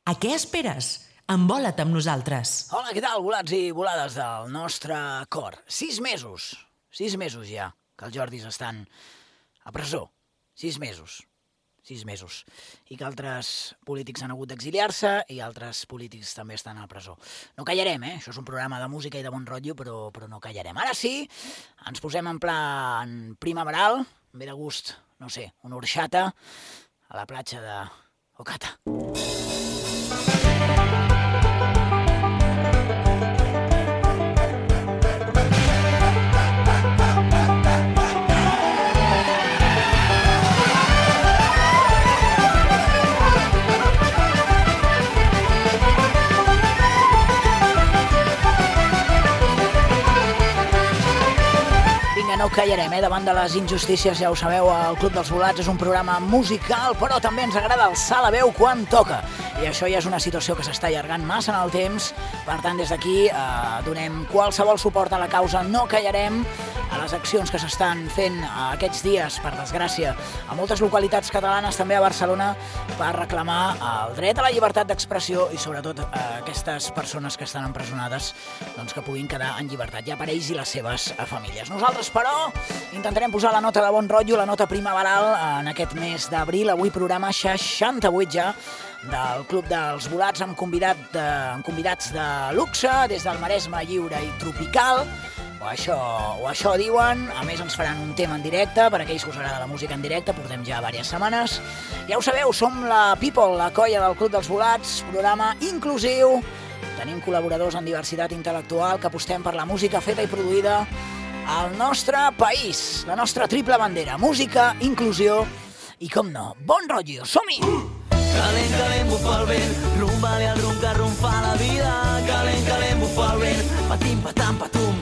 A què esperes? Envola't amb nosaltres. Hola, què tal, volats i volades del nostre cor? 6 mesos ja, que els Jordis estan a presó. 6 mesos. I que altres polítics han hagut d'exiliar-se i altres polítics també estan a presó. No callarem, Això és un programa de música i de bon rotllo, però no callarem. Ara sí, ens posem en plan primaveral, ve de gust, no sé, una horxata a la platja de Ocata. No callarem, davant de les injustícies, ja ho sabeu, el Club dels Volats és un programa musical, però també ens agrada alçar la veu quan toca. I això ja és una situació que s'està allargant massa en el temps. Per tant, des d'aquí donem qualsevol suport a la causa. No callarem a les accions que s'estan fent aquests dies, per desgràcia, a moltes localitats catalanes, també a Barcelona, per reclamar el dret a la llibertat d'expressió i, sobretot, aquestes persones que estan empresonades doncs, que puguin quedar en llibertat, ja per ells i les seves famílies. Nosaltres, però, intentarem posar la nota de bon rotllo, la nota primaveral en aquest mes d'abril. Avui programa 68 ja del Club dels Volats amb convidats de luxe des del Maresme lliure i tropical, o això diuen. A més ens faran un tema en directe, per aquells que us agrada la música en directe, portem ja diverses setmanes. Ja ho sabeu, som la People, la colla del Club dels Volats, programa inclusiu. Tenim col·laboradors en diversitat intel·lectual que apostem per la música feta i produïda al nostre país, la nostra triple bandera, música, inclusió i, com no, bon rotllo. Som-hi! Calent, calent, bufa el vent, rumba-li al rum que rumfa la vida. Calent, calent, bufa el vent, patim, patam, patum.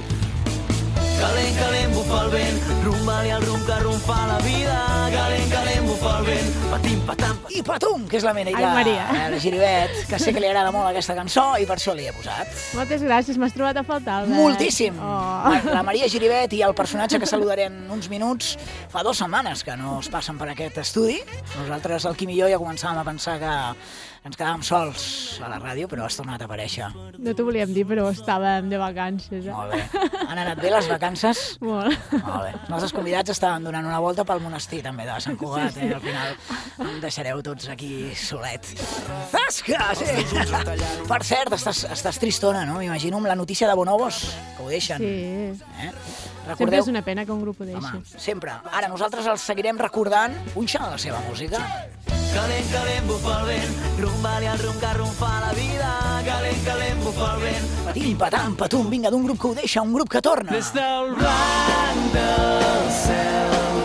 Calent, calent, bufa el vent, rumba-li al rum que rumfa la vida. Calent, calent, bufa el vent, patim, patam, patum. I patum, que és la Mena i la Giribet, que sé que li agrada molt aquesta cançó i per això l'hi he posat. Moltes gràcies, m'has trobat a faltar, Albert. Moltíssim! Oh. La Maria Giribet i el personatge que saludaré en uns minuts fa 2 setmanes que no es passen per aquest estudi. Nosaltres, el Quim i jo, ja començàvem a pensar que ens quedàvem sols a la ràdio, però has tornat a aparèixer. No t'ho volíem dir, però estàvem de vacances. Molt bé. Han anat bé les vacances? Molt. Molt bé. Els nostres convidats estaven donant una volta pel monestir, també, de Sant Cugat. Sí. Al final em deixareu tots aquí solet. Zasca! Sí. Per cert, estàs tristona, no? M'imagino amb la notícia de Bonobos, que ho deixen. Sí. Recordeu... Sempre és una pena que un grup ho deixi. Home, sempre. Ara nosaltres els seguirem recordant punxant la seva música. Calent, calent, bufa el vent, rumba-li al rum que rumfa la vida. Calent, calent, bufa el vent, patim, patam, patum, vinga, d'un grup que ho deixa, un grup que torna. Des del blanc del cel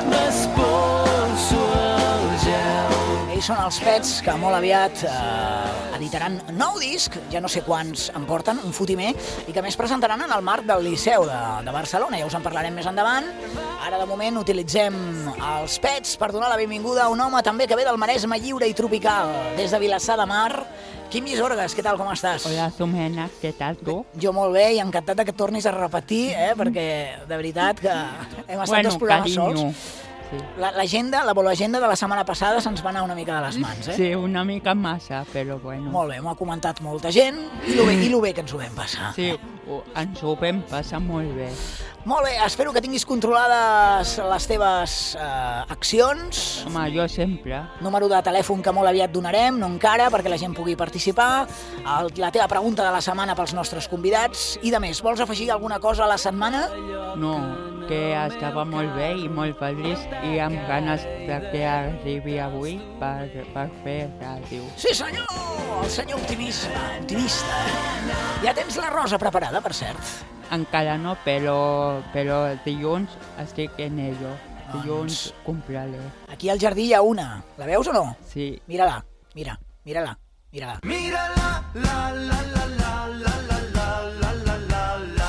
m'espolso el gel. Ells són els Pets, que molt aviat editaran nou disc, ja no sé quants en porten, un fotimer, i que més presentaran en el marc del Liceu de Barcelona. Ja us en parlarem més endavant. Ara, de moment, utilitzem els Pets per donar la benvinguda a un home també que ve del Maresme lliure i tropical, des de Vilassar de Mar. Quim Llisorgues, què tal, com estàs? Hola, Sumena, què tal, tu? Jo molt bé i encantat que tornis a repetir, perquè de veritat que hem estat 2 programes sols. Sí. L'agenda de la setmana passada se'ns va anar una mica de les mans, Sí, una mica massa, però bueno. Molt bé, m'ho ha comentat molta gent i lo bé que ens ho vam passar. Sí, ens ho vam passar molt bé. Molt bé, espero que tinguis controlades les teves accions. Home, jo sempre. Número de telèfon que molt aviat donarem, no encara, perquè la gent pugui participar. La teva pregunta de la setmana pels nostres convidats. I de més, vols afegir alguna cosa a la setmana? No, que estava molt bé i molt feliç i amb ganes de que arribi avui per fer ràdio. Sí, senyor! El senyor optimista. Ja tens la rosa preparada, per cert? Encara no, però dilluns estic en ello. Dilluns compraré. Aquí al jardí hi ha una. La veus o no? Sí. Mira-la, mira-la. Mira-la, la, la, la, la, la, la, la, la, la, la, la.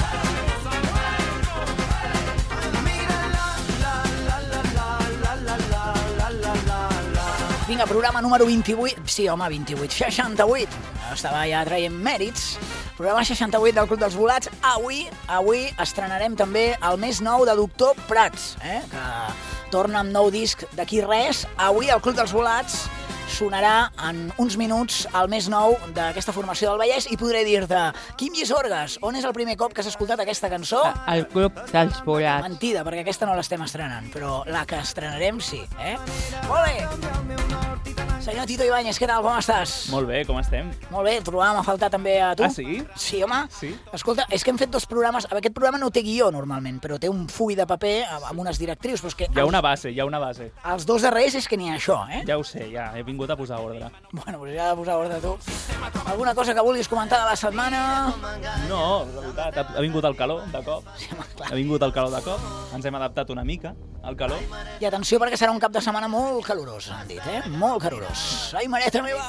Mira-la, la, la, la, la, la, la, la, la, la, la. Vinga, programa número 28. Sí, home, 28. 68. Estava ja traient mèrits. Programa 68 del Club dels Volats. Avui estrenarem també el més nou de Doctor Prats, que torna amb nou disc d'aquí res. Avui al Club dels Volats sonarà en uns minuts el més nou d'aquesta formació del Vallès i podré dir-te, Quim Llisorgues, on és el primer cop que has escoltat aquesta cançó? El Club dels Volats. Mentida, perquè aquesta no l'estem estrenant, però la que estrenarem sí, Molt bé! Senyor Tito Ibáñez, què tal, com estàs? Molt bé, com estem? Molt bé, trobàvem a faltar també a tu. Ah, sí? Sí, home. Sí. Escolta, és que hem fet 2 programes, aquest programa no té guió normalment, però té un full de paper amb unes directrius, però és que... Hi ha una base. Els 2 darrers és que n'hi ha això, Ja ho sé, ja, he vingut a posar ordre. Bueno, doncs ja ha de posar ordre tu. Alguna cosa que vulguis comentar de la setmana? No, la veritat, ha vingut el calor de cop. Sí, home, clar. Ha vingut el calor de cop, ens hem adaptat una mica al calor. I atenció perquè serà un cap de setmana molt calorós, han dit, Molt calorós. Ai, mareta meva!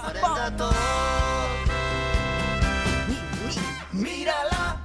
Mira-la!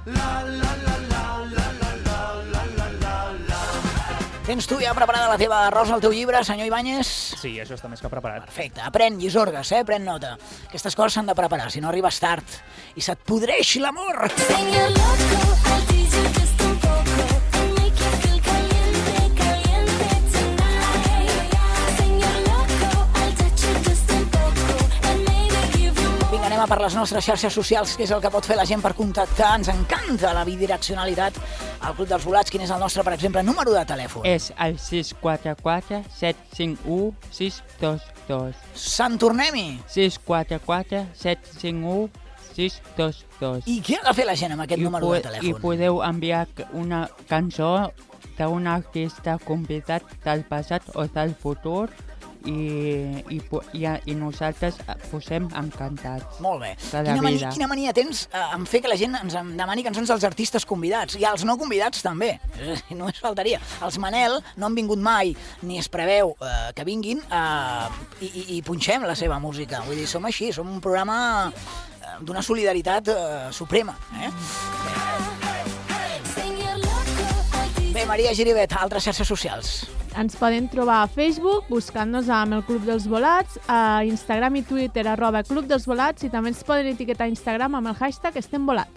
Tens tu ja preparada la teva rosa al teu llibre, senyor Ibáñez? Sí, això està més que preparat. Perfecte. Aprèn, Llisorgues, pren nota. Aquestes coses s'han de preparar, si no arribes tard i se't podreix l'amor. Señor loco, I'll tease you just un poco and make you feel caliente, caliente tonight. Señor loco, I'll touch you just un poco and maybe give you more. Vinga, anem a per les nostres xarxes socials, que és el que pot fer la gent per contactar. Ens encanta la bidireccionalitat al Club dels Volats. Quin és el nostre, per exemple, número de telèfon? És el 644 751 622. Sant Tornem-hi! 644 751 622. I què ha de fer la gent amb aquest número de telèfon? I podeu enviar una cançó d'un artista convidat del passat o del futur i nosaltres posem encantats. Molt bé. Cada vida. Quina mania tens en fer que la gent ens demani cançons dels artistes convidats? I els no convidats també. Només faltaria. Els Manel no han vingut mai, ni es preveu que vinguin, i punxem la seva música. Vull dir, som així, som un programa d'una solidaritat suprema. Bé, Maria Giribet, altres xarxes socials. Ens poden trobar a Facebook buscant-nos amb el Club dels Volats, a Instagram i Twitter @Club dels Volats, i també ens poden etiquetar a Instagram amb el hashtag Estem Volats.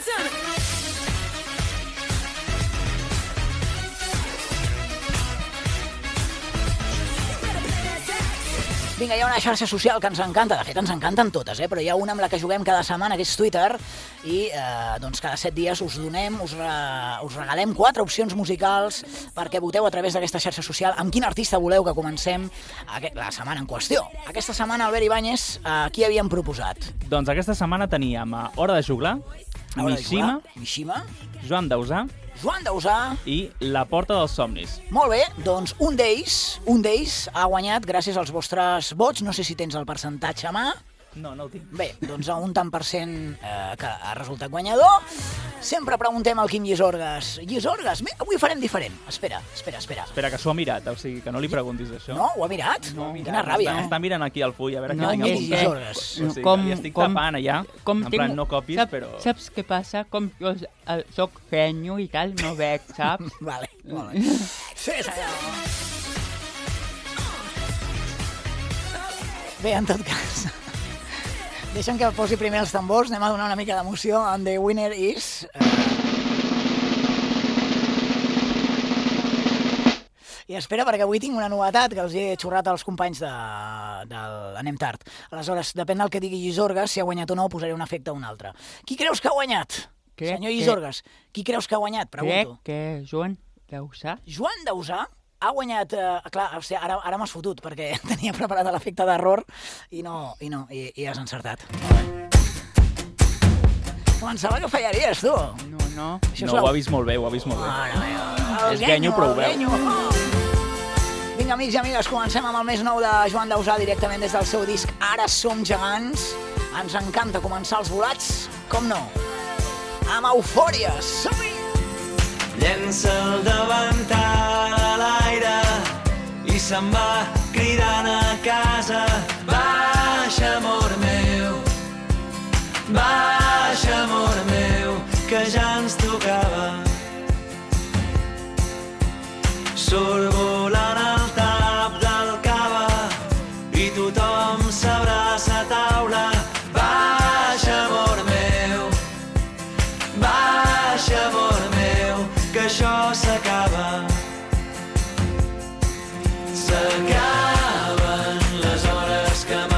Vinga, hi ha una xarxa social que ens encanta, de fet ens encanten totes, però hi ha una amb la que juguem cada setmana, que és Twitter, i doncs cada 7 dies us donem, us regalem 4 opcions musicals perquè voteu a través d'aquesta xarxa social amb quin artista voleu que comencem la setmana en qüestió. Aquesta setmana, Albert Ibáñez, qui havíem proposat? Doncs aquesta setmana teníem a Hora de Juglar, Mishima, Joan Dausà i La Porta dels Somnis. Molt bé, doncs un d'ells ha guanyat gràcies als vostres vots. No sé si tens el percentatge a mà. No ho tinc. Bé, doncs un tant per cent que ha resultat guanyador. Sempre preguntem al Quim Llisorgues. Llisorgues, avui farem diferent. Espera. Espera, que s'ho ha mirat, o sigui, que no li preguntis això. No? Ho ha mirat? No, quina ràbia, Està mirant aquí al full, a veure No, què Quim tinc. Llisorgues. O sigui, li estic tapant allà, en plan no copis, però... Saps què passa? Com jo soc genio i tal, no veig, saps? Vale, molt bé. Sí, senyor. Bé, en tot cas... Deixa'm que posi primer els tambors, anem a donar una mica d'emoció and the winner is... I espera, perquè avui tinc una novetat que els he xurrat als companys del Anem Tard. Aleshores, depèn del que digui Llisorgues, si ha guanyat o no, posaré un efecte o un altre. Qui creus que ha guanyat? Senyor Llisorgues, qui creus que ha guanyat? Pregunto. Crec que Joan Dausà. Joan Dausà ha guanyat... clar, o sigui, ara m'has fotut, perquè tenia preparat l'efecte d'error i has encertat. Pensava que fallaries, tu. No. No, ho ha vist molt bé, Mare meva. És genyo, però ho veu. Vinga, amics i amigues, comencem amb el més nou de Joan Dausà, directament des del seu disc Ara som gegants. Ens encanta començar els volats, com no? Amb eufòria, som-hi! Llença el davantal a l'aire i se'n va cridant a casa. Baixa, amor meu, que ja ens tocava. Surt volant el tap del cava i tothom s'abraça a taula. Baixa, amor meu, que això s'acaba. S'acaben les hores que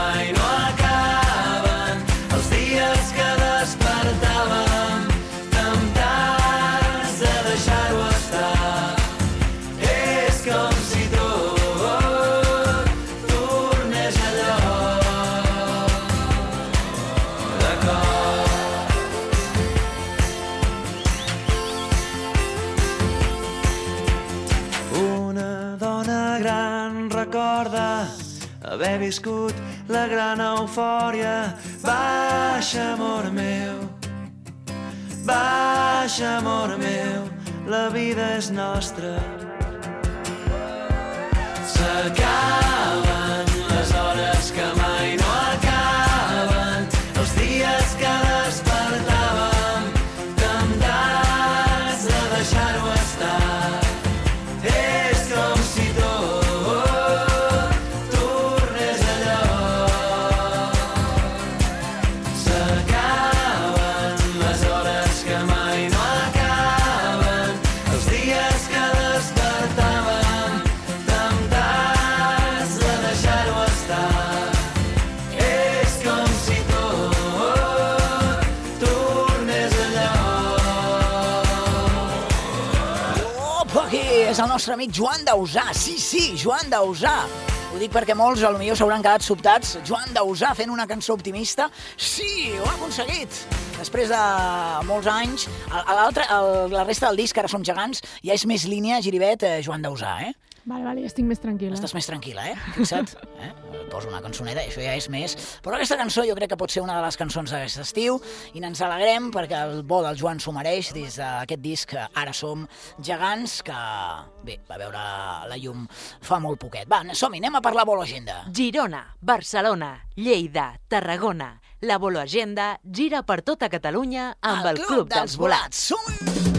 haver viscut la gran eufòria. Baixa, amor meu, baixa, amor meu, la vida és nostra. S'acaben les hores que mai no acaben, els dies que despertàvem temptats de deixar-ho estar. És com si tot tornés a lloc. S'acaben les hores que mai no acaben, els dies que despertàvem temptats de deixar-ho estar. És com si tot tornés a lloc. Opa, aquí és el nostre amic Joan Dausà. Sí, Joan Dausà. Ho dic perquè molts potser s'hauran quedat sobtats. Joan Dausà fent una cançó optimista. Sí, ho ha aconseguit. Després de molts anys. La resta del disc, Ara som gegants, ja és més línia Giribet, Joan Dausà, eh? Vale, ja estic més tranquil·la. Estàs més tranquil·la, eh? Fixa't. Poso una cançoneta i això ja és més. Però aquesta cançó jo crec que pot ser una de les cançons d'aquest estiu i ens alegrem perquè el bo del Joan s'ho mereix des d'aquest disc Ara som gegants, que, bé, va veure la llum fa molt poquet. Va, som-hi, anem a parlar Bolo Agenda. Girona, Barcelona, Lleida, Tarragona. La Bolo Agenda gira per tota Catalunya amb el Club dels Volats. Som-hi!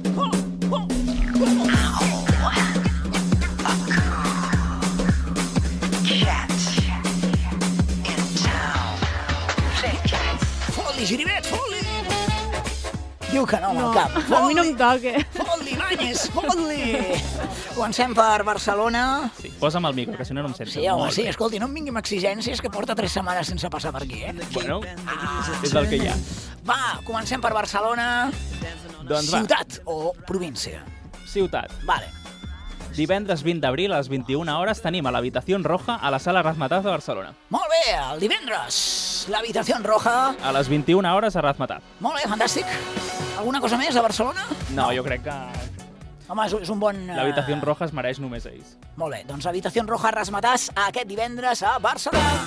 Fot-li, Giribet, fot-li! Diu que no amb el cap. A mi no em toca. Fot-li, Ibáñez, fot-li! Comencem per Barcelona. Sí, posa'm el micro, que si no no em sento. Sí, home, sí, escolti, no em vingui amb exigències, que porta 3 setmanes sense passar per aquí, eh? Bueno, és el que hi ha. Va, comencem per Barcelona. Doncs va. Ciutat o província? Ciutat. Vale. Divendres 20 d'abril a les 21 hores tenim a l'Habitació Roja a la Sala Razmataz de Barcelona. Molt bé, el divendres, l'Habitació Roja. A les 21 hores a Razmataz. Molt bé, fantàstic. Alguna cosa més a Barcelona? No, jo crec que Home, és un bon... l'Habitació Roja es mereix només ells. Molt bé, doncs Habitació Roja Razmataz aquest divendres a Barcelona.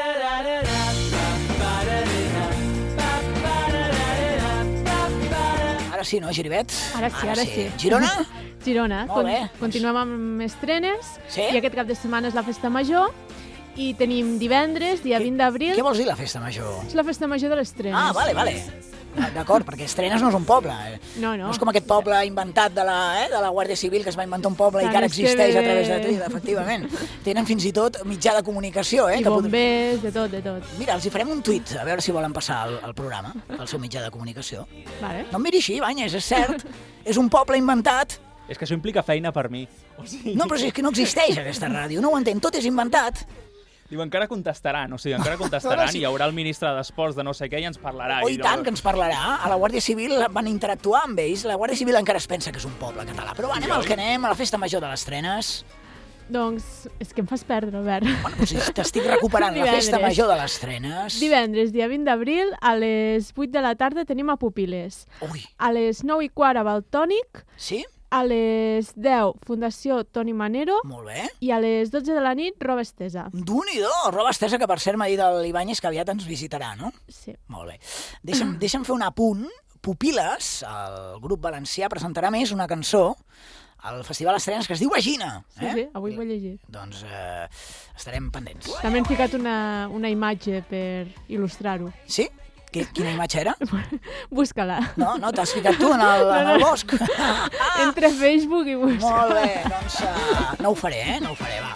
Ara sí, no, Giribet? Ara sí. Girona? Girona. Molt bé. Continuem amb estrenes. Sí? I aquest cap de setmana és la Festa Major. I tenim divendres, dia 20 d'abril. Què vols dir, la Festa Major? És la Festa Major de les trenes. Ah, vale. D'acord, perquè Estrenes no és un poble. No. No és com aquest poble inventat de la Guàrdia Civil, que es va inventar un poble i que ara Tant és que existeix a bé. través de Twitter, efectivament. Tenen fins i tot mitjà de comunicació, I que bombers, de tot. Mira, els hi farem un tuit, a veure si volen passar el programa, el seu mitjà de comunicació. Vale. No em miri així, Ibáñez, és cert. És un poble inventat. És que això implica feina per mi. O sigui, No, però és que no existeix aquesta ràdio, no ho entenc, tot és inventat. diu, encara contestaran, i hi haurà el ministre d'Esports de no sé què i ens parlarà. I tant que ens parlarà. A la Guàrdia Civil van interactuar amb ells. La Guàrdia Civil encara es pensa que és un poble català. Però va, anem al que anem, a la Festa Major de les Trenes. Doncs és que em fas perdre, Albert. Bueno, doncs t'estic recuperant la Festa Divendres. Major de les Trenes. Divendres, dia 20 d'abril, a les 8 de la tarda tenim a Pupiles. Ui, A les 9:15 a Valtònic. sí? A les 10, Fundació Toni Manero. Molt bé. I a les 12 de la nit, Roba Estesa. Déu-n'hi-do, roba estesa, que per cert m'ha dit l'Ibáñez que aviat ens visitarà, no? Sí. Molt bé. Deixa'm fer un apunt. Pupiles, el grup valencià, presentarà més una cançó al Festival Estrenes que es diu Vagina. Sí, avui ho he llegit. Doncs estarem pendents. També hem ficat una imatge per il·lustrar-ho. Sí? Quina imatge era? Busca-la. No, t'has ficat tu en el bosc. Entre Facebook i busca. Molt bé, doncs no ho faré, va.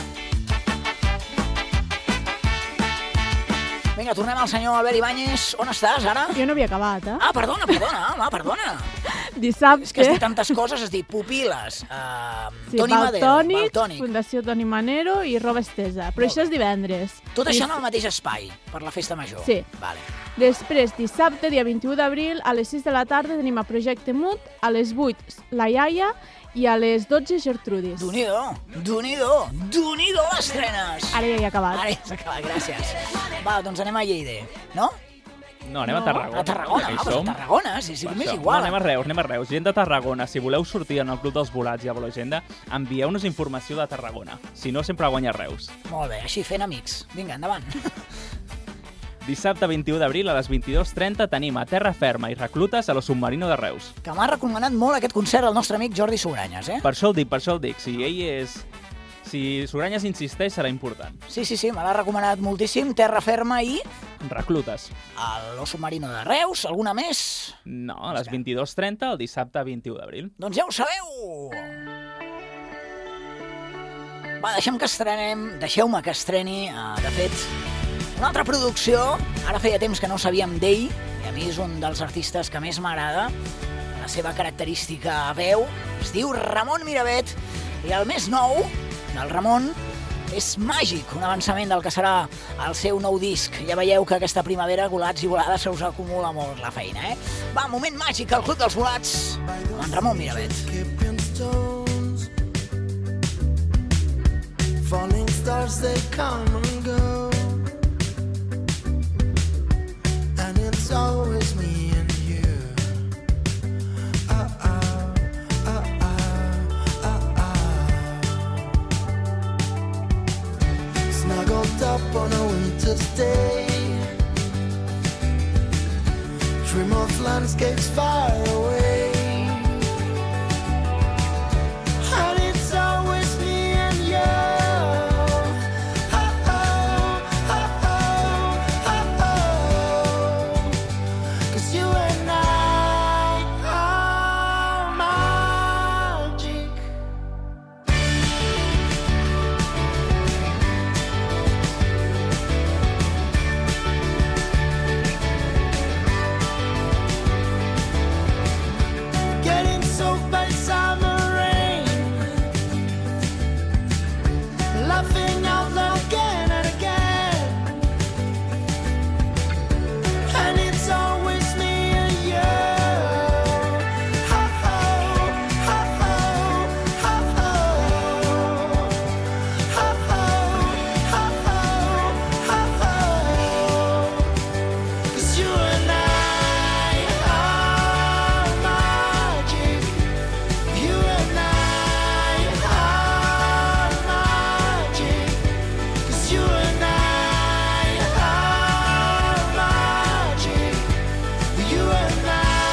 Vinga, tornem al senyor Albert Ibáñez. On estàs, ara? Jo no havia acabat, Ah, perdona. Dissabte, És que has dit tantes coses, has dit Pupiles, sí, Toni Madero, Valtònic, Valtònic. Fundació Toni Manero i Roba Estesa. Però això és divendres. Tot això en el mateix espai, per la Festa Major. Sí. Vale. Després, dissabte, dia 21 d'abril, a les 6 de la tarda tenim a Projecte Mut, a les 8 La Iaia i a les 12 Gertrudis. Déu-n'hi-do, l'estrenes. Ara ja he acabat. Ara ja s'ha acabat, gràcies. Va, doncs anem a Lleida, no? No, anem a Tarragona. A Tarragona, Que hi pues a som. Tarragona, sí, Per m'és això. igual. No, anem a Reus. Gent de Tarragona, si voleu sortir en el Club dels Volats i a Volagenda, envieu-nos informació de Tarragona. Si no, sempre guanya Reus. Molt bé, així fent amics. Vinga, endavant. Dissabte 21 d'abril a les 22:30 tenim a Terra Ferma i Reclutes a lo Submarino de Reus. Que m'ha recomanat molt aquest concert el nostre amic Jordi Sugranyes, eh? Per això el dic. Si ell és... Si Sugranyes insisteix, serà important. Sí, me l'ha recomanat moltíssim. Terra Ferma i Reclutes. Lo Submarino de Reus. Alguna més? No, a les 22:30 el dissabte 21 d'abril. Doncs ja ho sabeu! Va, deixeu-me que estreni, de fet, una altra producció. Ara feia temps que no sabíem d'ell, i a mi és un dels artistes que més m'agrada. La seva característica veu es diu Ramon Miravet, i el més nou del Ramon és Màgic, un avançament del que serà el seu nou disc. Ja veieu que aquesta primavera, golats i volades, se us acumula molt la feina, eh? Va, moment màgic al Club dels Volats, amb en Ramon Miravet. Skipping stones, falling stars, they come and go, and it's always me and you. Snuggled up on a winter's day, dream of landscapes far away, and it's always me and you. Cause you and I are magic. Getting soaked by summer rain, laughing out loud again and again, and it's always me and you. Ha ha ha ha ha ha ha ha ha ha. 'Cause you and I are magic. You and I are magic. 'Cause you and I are magic. You and I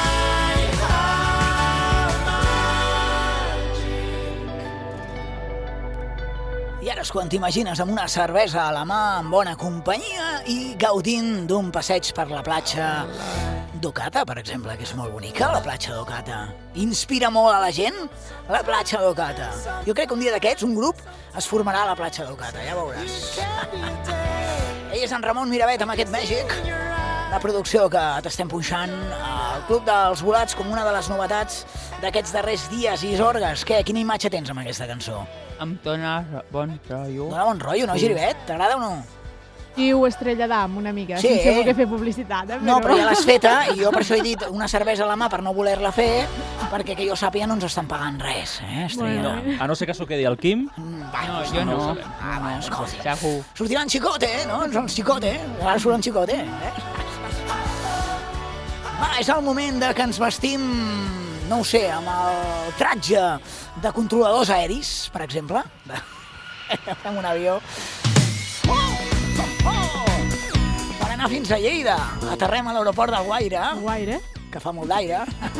are magic. I ara és quan t'imagines amb una cervesa a la mà, amb bona companyia i gaudint d'un passeig per la platja d'Ocata, per exemple, que és molt bonica, la platja d'Ocata. Inspira molt a la gent, la platja d'Ocata. Jo crec que un dia d'aquests, un grup, es formarà a la platja d'Ocata, ja veuràs. Ell és en Ramon Miravet amb aquest Màgic, la producció que t'estem punxant al Club dels Volats com una de les novetats d'aquests darrers dies. I Zorgues, què? Quina imatge tens amb aquesta cançó? Em dóna bon rotllo. Dóna bon rotllo, no, Giribet? T'agrada o no? Diu Estrella d'Am, una mica, Sí. sense voler fer publicitat, eh? No, però ja l'has feta, i jo per això he dit una cervesa a la mà per no voler-la fer, perquè que jo sàpiga no ens estan pagant res, Estrella. Bueno. A no ser que s'ho quedi el Quim, No, jo no. ho sabem. Bueno, escolta. Segur. Sortirà en Chicote, no? Són Chicote, ara surt en Chicote, Va, és el moment de que ens vestim, no ho sé, amb el tratge de controladors aeris, per exemple. Fem un avió. Per anar fins a Lleida. Aterrem a l'aeroport del Guaire, Guaire. que fa molt d'aire.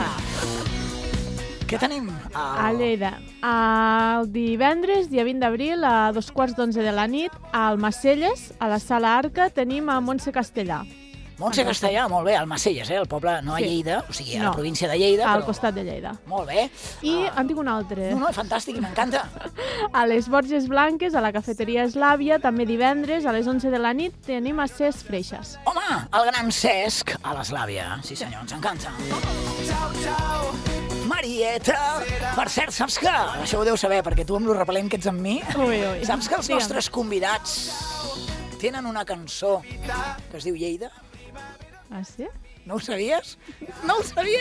Què tenim? A Lleida. El divendres, dia 20 d'abril, a 2:15 de la nit, al Macelles, a la Sala Arca, tenim a Montse Castellà. Montse Castellà, molt bé, al Macelles, el poble, no a Sí. Lleida, o sigui, a la No. província de Lleida, Al però... costat de Lleida. Molt bé. I en tinc un altre. No, fantàstic, i m'encanta. A les Borges Blanques, a la cafeteria Eslàvia, també divendres, a les 11 de la nit, tenim a Cesc Freixas. Home, el gran Cesc a l'Eslàvia. Sí, senyor, ens encanta. Marieta, per cert, saps que... Això ho deu saber, perquè tu amb lo repel·lent que ets amb mi, Ui. saps que els Digue'm. nostres convidats tenen una cançó que es diu Lleida? Ah, sí? No ho sabies? No ho sabia!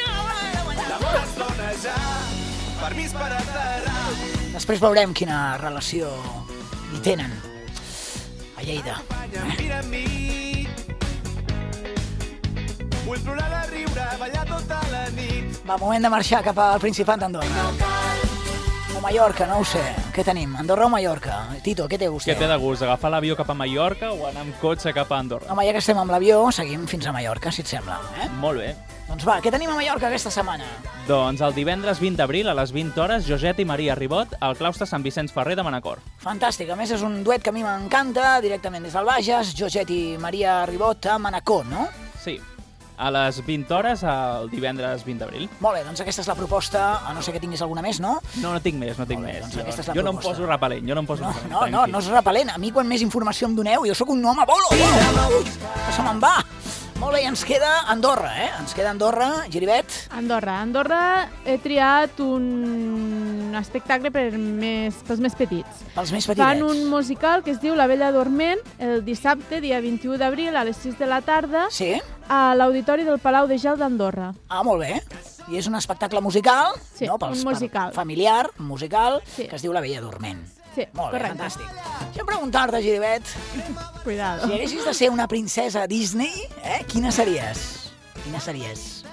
Després veurem quina relació hi tenen a Lleida. Vull plorar de riure, ballar tota la nit. Va, moment de marxar cap al Principat d'Andorra. O Mallorca, no ho sé. Què tenim? Andorra o Mallorca? Tito, què té vostè? Què té de gust, agafar l'avió cap a Mallorca o anar amb cotxe cap a Andorra? Home, ja que estem amb l'avió, seguim fins a Mallorca, si et sembla. Molt bé. Doncs va, què tenim a Mallorca aquesta setmana? Doncs el divendres 20 d'abril a les 20 hores, Joset i Maria Ribot al claustre Sant Vicenç Ferrer de Manacor. Fantàstic, a més és un duet que a mi m'encanta, directament des del Bages, Joset i Maria Ribot a Manacor, no? Sí, a les 20 hores el divendres 20 d'abril. Molt bé, doncs aquesta és la proposta, a no ser que tinguis alguna més, no? No tinc més, no tinc Molt bé, més. doncs aquesta és la Jo no em proposta. poso repel·lent, jo no em poso repel·lent. No és repel·lent. A mi quan més informació em doneu, jo sóc un home bolo. Que se me'n va. Molt bé, i ens queda Andorra, Ens queda Andorra, Giribet. Andorra he triat un espectacle pels més petits. Pels més petitets. Fan un musical que es diu La Bella Dorment el dissabte, dia 21 d'abril, a les 6 de la tarda, Sí? a l'Auditori del Palau de Gel d'Andorra. Ah, molt bé. I és un espectacle musical, Sí, no? un musical. Familiar, musical, Sí. que es diu La Bella Dorment. Sí, Molt bé, correcte. fantàstic. Deixa'm preguntar-te, Giribet, Cuidado. si haguessis de ser una princesa Disney, quina series? Quina series?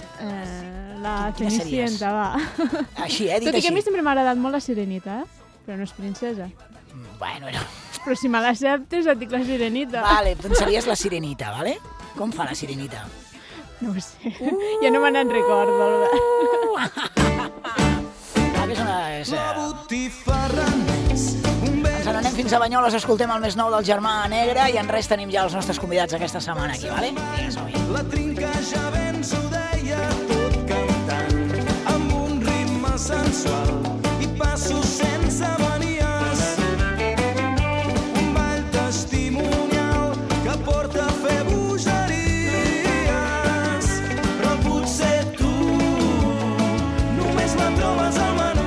La Quina series? Cenicienta, va. Així, dit Tot i que a mi així. sempre m'ha agradat molt la Sirenita, però no és princesa. Bueno, Però si me l'acceptes, et dic la Sirenita. vale, doncs series la Sirenita, vale? Com fa la Sirenita? No ho sé. Ja no me n'en recordo, Albert. Ah, que és una... És, Botifarra més, un Ens n'anem fins a Banyoles, escoltem el més nou del Germà Negre i en res tenim ja els nostres convidats aquesta setmana aquí, vale? Vinga, som-hi. La trinca ja ben s'ho deia tot cantant amb un ritme sensual i passos sense manies. Un ball testimonial que porta a fer bogeries. Però potser tu només la trobes al menú.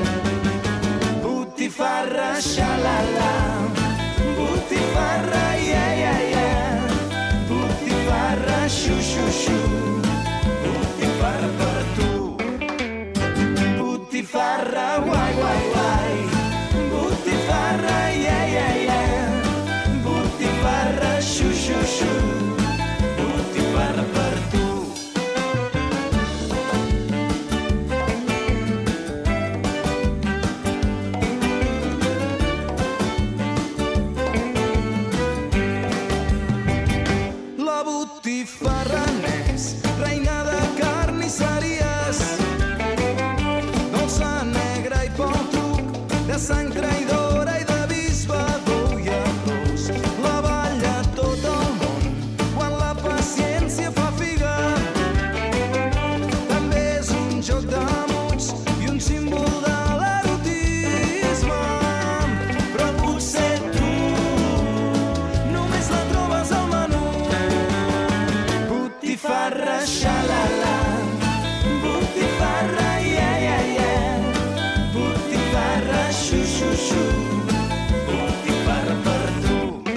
Botifarra, xalala, botifarra, yeah, yeah, yeah. Botifarra, xu, xu, xu, botifarra per tu. Botifarra, guai, guai, guai. Botifarra, yeah, yeah, yeah. Botifarra, xu, xu, xu, botifarra per tu. La botifarra n'és reina de carnisseries, dolça negra i pel truc, de sang traïdora i de bisbe tou i arròs. La balla tot el món quan la paciència fa figa. També és un joc de mots i un símbol de l'erotisme. Però potser tu només la trobes al menú. Botifarra, xalala, botifarra, yeah, yeah, yeah. Botifarra, xu, xu, xu, botifarra per tu.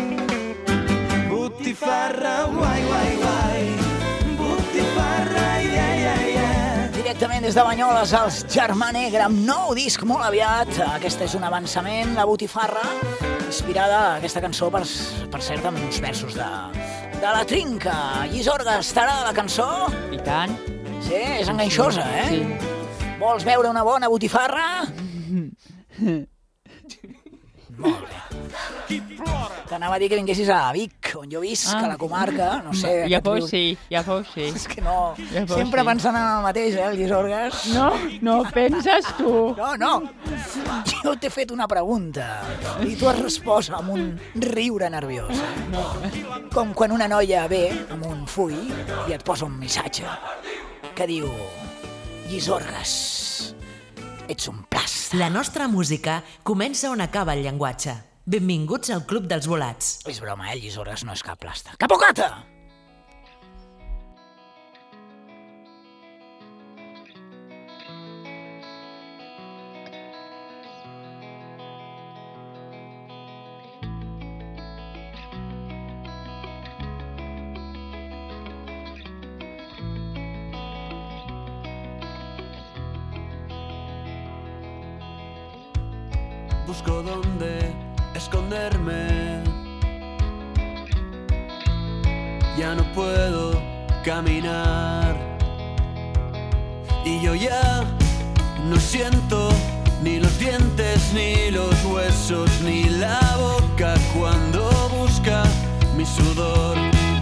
Botifarra, guai, guai, guai. Botifarra, yeah, yeah, yeah. Directament des de Banyoles, els Germà Negre, amb nou disc molt aviat. Aquest és un avançament, la botifarra, inspirada aquesta cançó, per cert, amb uns versos de la Trinca. Llisorgues, t'agrada la cançó? I tant. Sí, és enganxosa, Sí. Vols veure una bona botifarra? Molt bé. T'anava a dir que vinguessis a Vic, on jo visc, a la comarca, no sé... Ja aquest fos riu- sí, ja fos sí. És que no... Ja fos Sempre sí. pensant en el mateix, el Llisorgues. No penses tu. No. Jo t'he fet una pregunta i tu has respost amb un riure nerviós. Com quan una noia ve amb un full i et posa un missatge que diu: Llisorgues, ets un plàstic. La nostra música comença on acaba el llenguatge. Benvinguts al Club dels Volats. És broma, Llisorgues no és cap plàstic. Capocata! Busco dónde esconderme. Ya no puedo caminar. Y yo ya no siento ni los dientes, ni los huesos, ni la boca cuando busca mi sudor.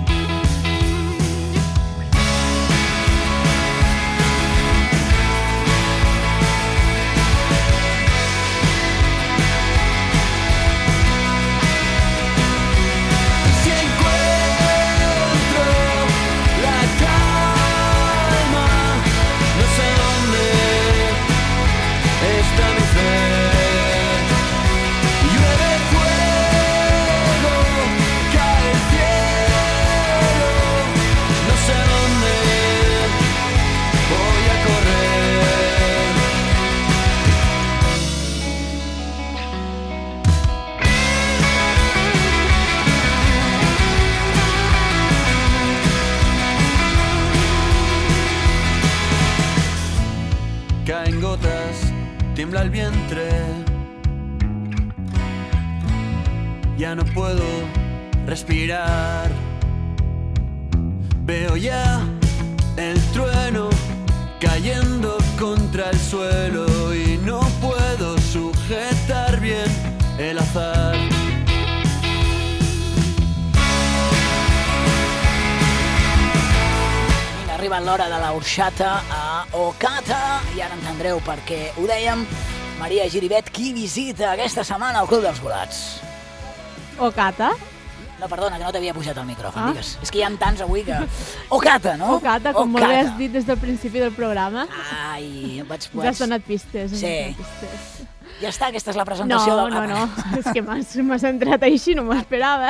Si encuentro la calma, no sé dónde está mi fe. Llueve fuego, cae el cielo, no sé dónde voy a correr. Caen gotas, tiembla el vientre. Ya no puedo respirar. Veo ya el trueno cayendo contra el suelo y no puedo sujetar bien el azar. Vinga, ha arribat l'hora de l'orxata a Ocata i ara entendreu per què ho dèiem. Maria Giribet, qui visita aquesta setmana al Club dels Volats? Ocata. No, perdona, que no t'havia pujat el micròfon, Ah. digues. És que hi ha tants avui que... Ocata, no? Ocata, com molt bé has dit des del principi del programa. Ai, em vaig... Ja has donat pistes. has Sí. donat pistes. Ja està, aquesta és la No, presentació del... no, és que m'has entrat així, no m'ho esperava.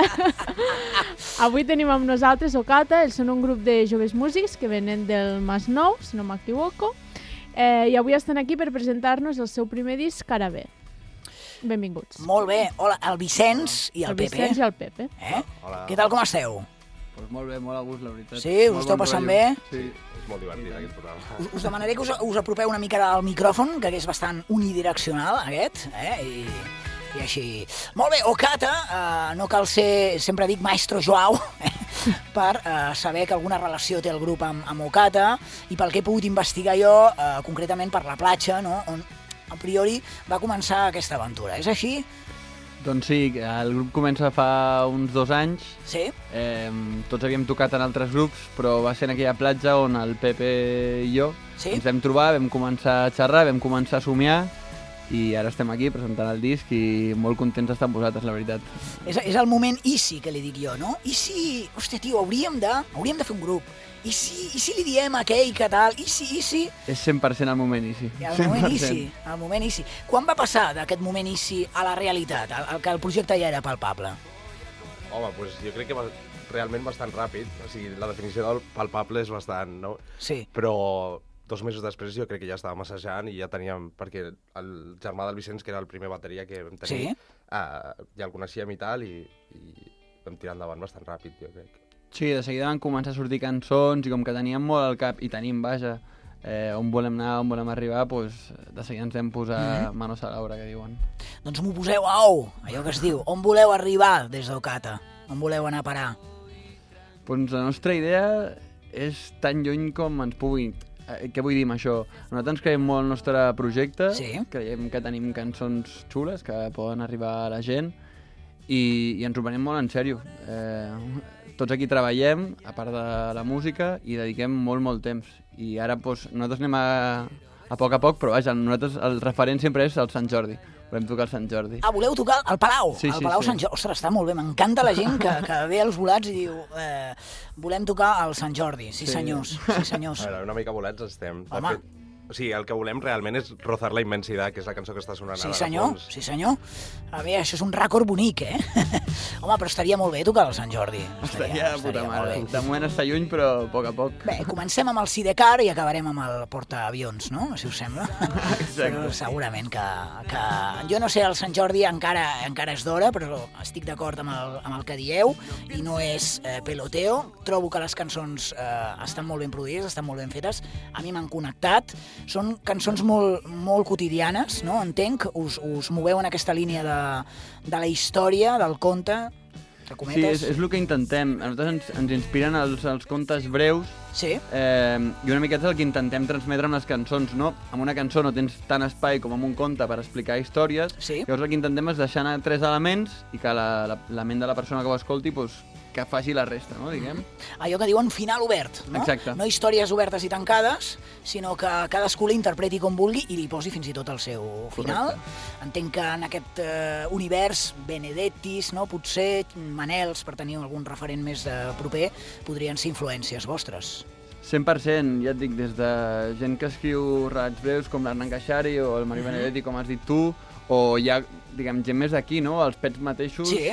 Avui tenim amb nosaltres Ocata, ells són un grup de joves músics que venen del Masnou, si no m'equivoco, i avui estan aquí per presentar-nos el seu primer disc, Cara B. Benvinguts. Molt bé. Hola, el Vicenç i el Pepe. Vicenç i el Pepe. Hola. Què tal, com esteu? Pues molt bé, molt a gust, la veritat. Sí, us Molt esteu bon passant rotllo. bé? Sí, és molt divertit aquest programa. Us demanaré que us apropeu una mica al micròfon, que és bastant unidireccional, aquest, I així... Molt bé, Ocata, no cal ser, sempre dic, maestro Joao, per saber que alguna relació té el grup amb Ocata, i pel que he pogut investigar jo, concretament per la platja, no?, on a priori va començar aquesta aventura. És així? Doncs sí, el grup comença fa uns 2 anys. Sí? Tots havíem tocat en altres grups, però va ser en aquella platja on el Pepe i jo ens vam trobar, vam començar a xerrar, vam començar a somiar, i ara estem aquí presentant el disc i molt contents d'estar amb vosaltres, la veritat. És el moment easy, que li dic jo, no? I si, hòstia, tio, hauríem de fer un grup. I si li diem a aquell que tal? I si... És 100% el moment easy. El moment easy. Quan va passar d'aquest moment easy a la realitat, que el projecte ja era palpable? Home, doncs jo crec que realment bastant ràpid. O sigui, la definició del palpable és bastant, no? Sí. Però 2 mesos després jo crec que ja estàvem assajant i ja teníem... Perquè el germà del Vicenç, que era el primer bateria que vam tenir, ja el coneixíem i tal, i vam tirar endavant bastant ràpid, jo crec. Sí, de seguida van començar a sortir cançons i com que teníem molt al cap, i tenim, vaja, on volem anar, on volem arribar, doncs de seguida ens vam posar manos a l'obra, que diuen. Doncs m'ho poseu a ou, allò que es diu. On voleu arribar des d'Ocata? On voleu anar a parar? Doncs la nostra idea és tan lluny com ens pugui. Què vull dir amb això? Nosaltres ens creiem molt el nostre projecte, creiem que tenim cançons xules que poden arribar a la gent i ens ho prenem molt en sèrio. Tots aquí treballem, a part de la música, i dediquem molt temps. I ara nosaltres anem a poc, però vaja, nosaltres el referent sempre és el Sant Jordi. Volem tocar el Sant Jordi. Ah, voleu tocar al Palau? Sí, al Palau Sant Jordi. Ostres, està molt bé. M'encanta la gent que ve als volats i diu volem tocar al Sant Jordi. Sí, senyors. Sí, senyors. A veure, una mica bolets estem. Home. O sigui, el que volem realment és rozar la immensitat, que és la cançó que està sonant Sí, ara senyor, de fons. sí, senyor. A veure, això és un rècord bonic, Home, però estaria molt bé tocar al Sant Jordi. Estaria de puta mare. De moment està lluny, però a poc a poc. Bé, comencem amb el Sidecar i acabarem amb el portaavions, no? Si us sembla. Exacte. Però segurament que... Jo no sé, el Sant Jordi encara és d'hora, però estic d'acord amb el que dieu i no és peloteo. Trobo que les cançons estan molt ben produïdes, estan molt ben fetes. A mi m'han connectat. Són cançons molt quotidianes, no? Entenc, us moveu en aquesta línia de la història, del conte. entre Sí, cometes. és el que intentem. A nosaltres ens inspiren els contes breus Sí. i una miqueta és el que intentem transmetre amb les cançons, no? Amb una cançó no tens tant espai com amb un conte per explicar històries, llavors el que intentem és deixar anar 3 elements i que la ment de la persona que ho escolti doncs, que faci la resta, no, diguem? Allò que diuen final obert, no? Exacte. No històries obertes i tancades, sinó que cadascú l'interpreti com vulgui i li posi fins i tot el seu final. Entenc que en aquest univers Benedettis, no? Potser Manels, per tenir algun referent més proper, podrien ser influències vostres. 100%, ja et dic, des de gent que escriu relats breus com l'Hernan Caixari o el Mario Benedetti, com has dit tu, o hi ha, diguem, gent més d'aquí, no? Els Pets mateixos, Sí.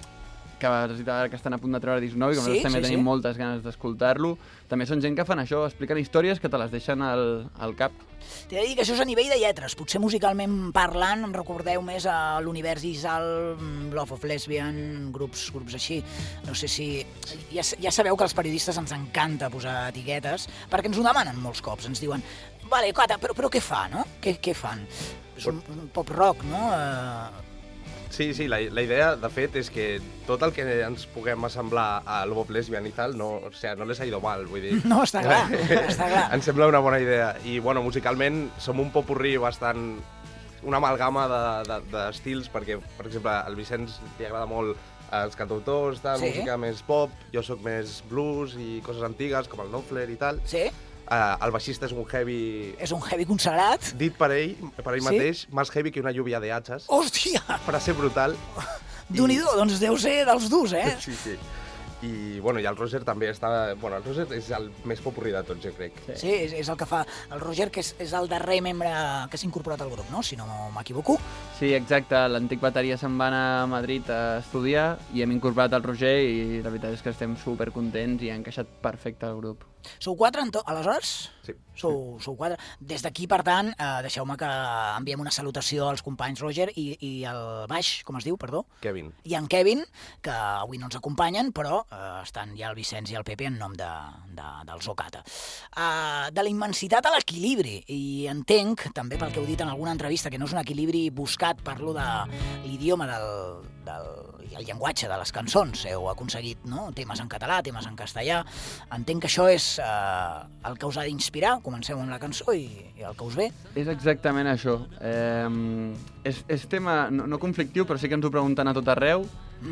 que estan a punt de treure disc nou i com Sí, nosaltres també sí, tenim sí. moltes ganes d'escoltar-lo. També són gent que fan això, expliquen històries que te les deixen al cap. T'he de dir que això és a nivell de lletres. Potser musicalment parlant em recordeu més a l'univers Isal, Love of Lesbian, grups així. No sé si... Ja sabeu que als periodistes ens encanta posar etiquetes, perquè ens ho demanen molts cops. Ens diuen, vale, Cata, però què fa, no? Què fan? És un pop rock, no? Sí, la idea, de fet, és que tot el que ens puguem assemblar a Love of Lesbian i tal, no les ha ido mal, vull dir... No, està clar, està clar. Em sembla una bona idea. I, bueno, musicalment som un popurrí bastant... una amalgama d'estils, perquè, per exemple, al Vicenç li agrada molt els cantautors, tal, Sí. música més pop, jo sóc més blues i coses antigues, com el Knopfler i tal. Sí. El baixista és un heavy... És un heavy consagrat. Dit per ell Sí? mateix, més heavy que una lluvia de hatxes. Hòstia! Frase brutal. Déu-n'hi-do, doncs deu ser dels durs, eh? Sí. I, bueno, i el Roger també està... Bueno, el Roger és el més popurrí de tots, jo crec. Sí, és el que fa el Roger, que és el darrer membre que s'ha incorporat al grup, no? Si no m'equivoco. Sí, exacte. L'antic bateria se'n va anar a Madrid a estudiar i hem incorporat el Roger i la veritat és que estem supercontents i ha encaixat perfecte al grup. Sou 4, aleshores? Sí. Sou 4. Des d'aquí, per tant, deixeu-me que enviem una salutació als companys Roger i el baix, com es diu, perdó? Kevin. I en Kevin, que avui no ens acompanyen, però estan ja el Vicenç i el Pepe en nom del Zocata. De la immensitat a l'equilibri, i entenc, també pel que heu dit en alguna entrevista, que no és un equilibri buscat, parlo de l'idioma el llenguatge de les cançons. Heu aconseguit, no? Temes en català, temes en castellà. Entenc que això és el que us ha d'inspirar. Comenceu amb la cançó i el que us ve. És exactament això. És tema no conflictiu, però sí que ens ho pregunten a tot arreu.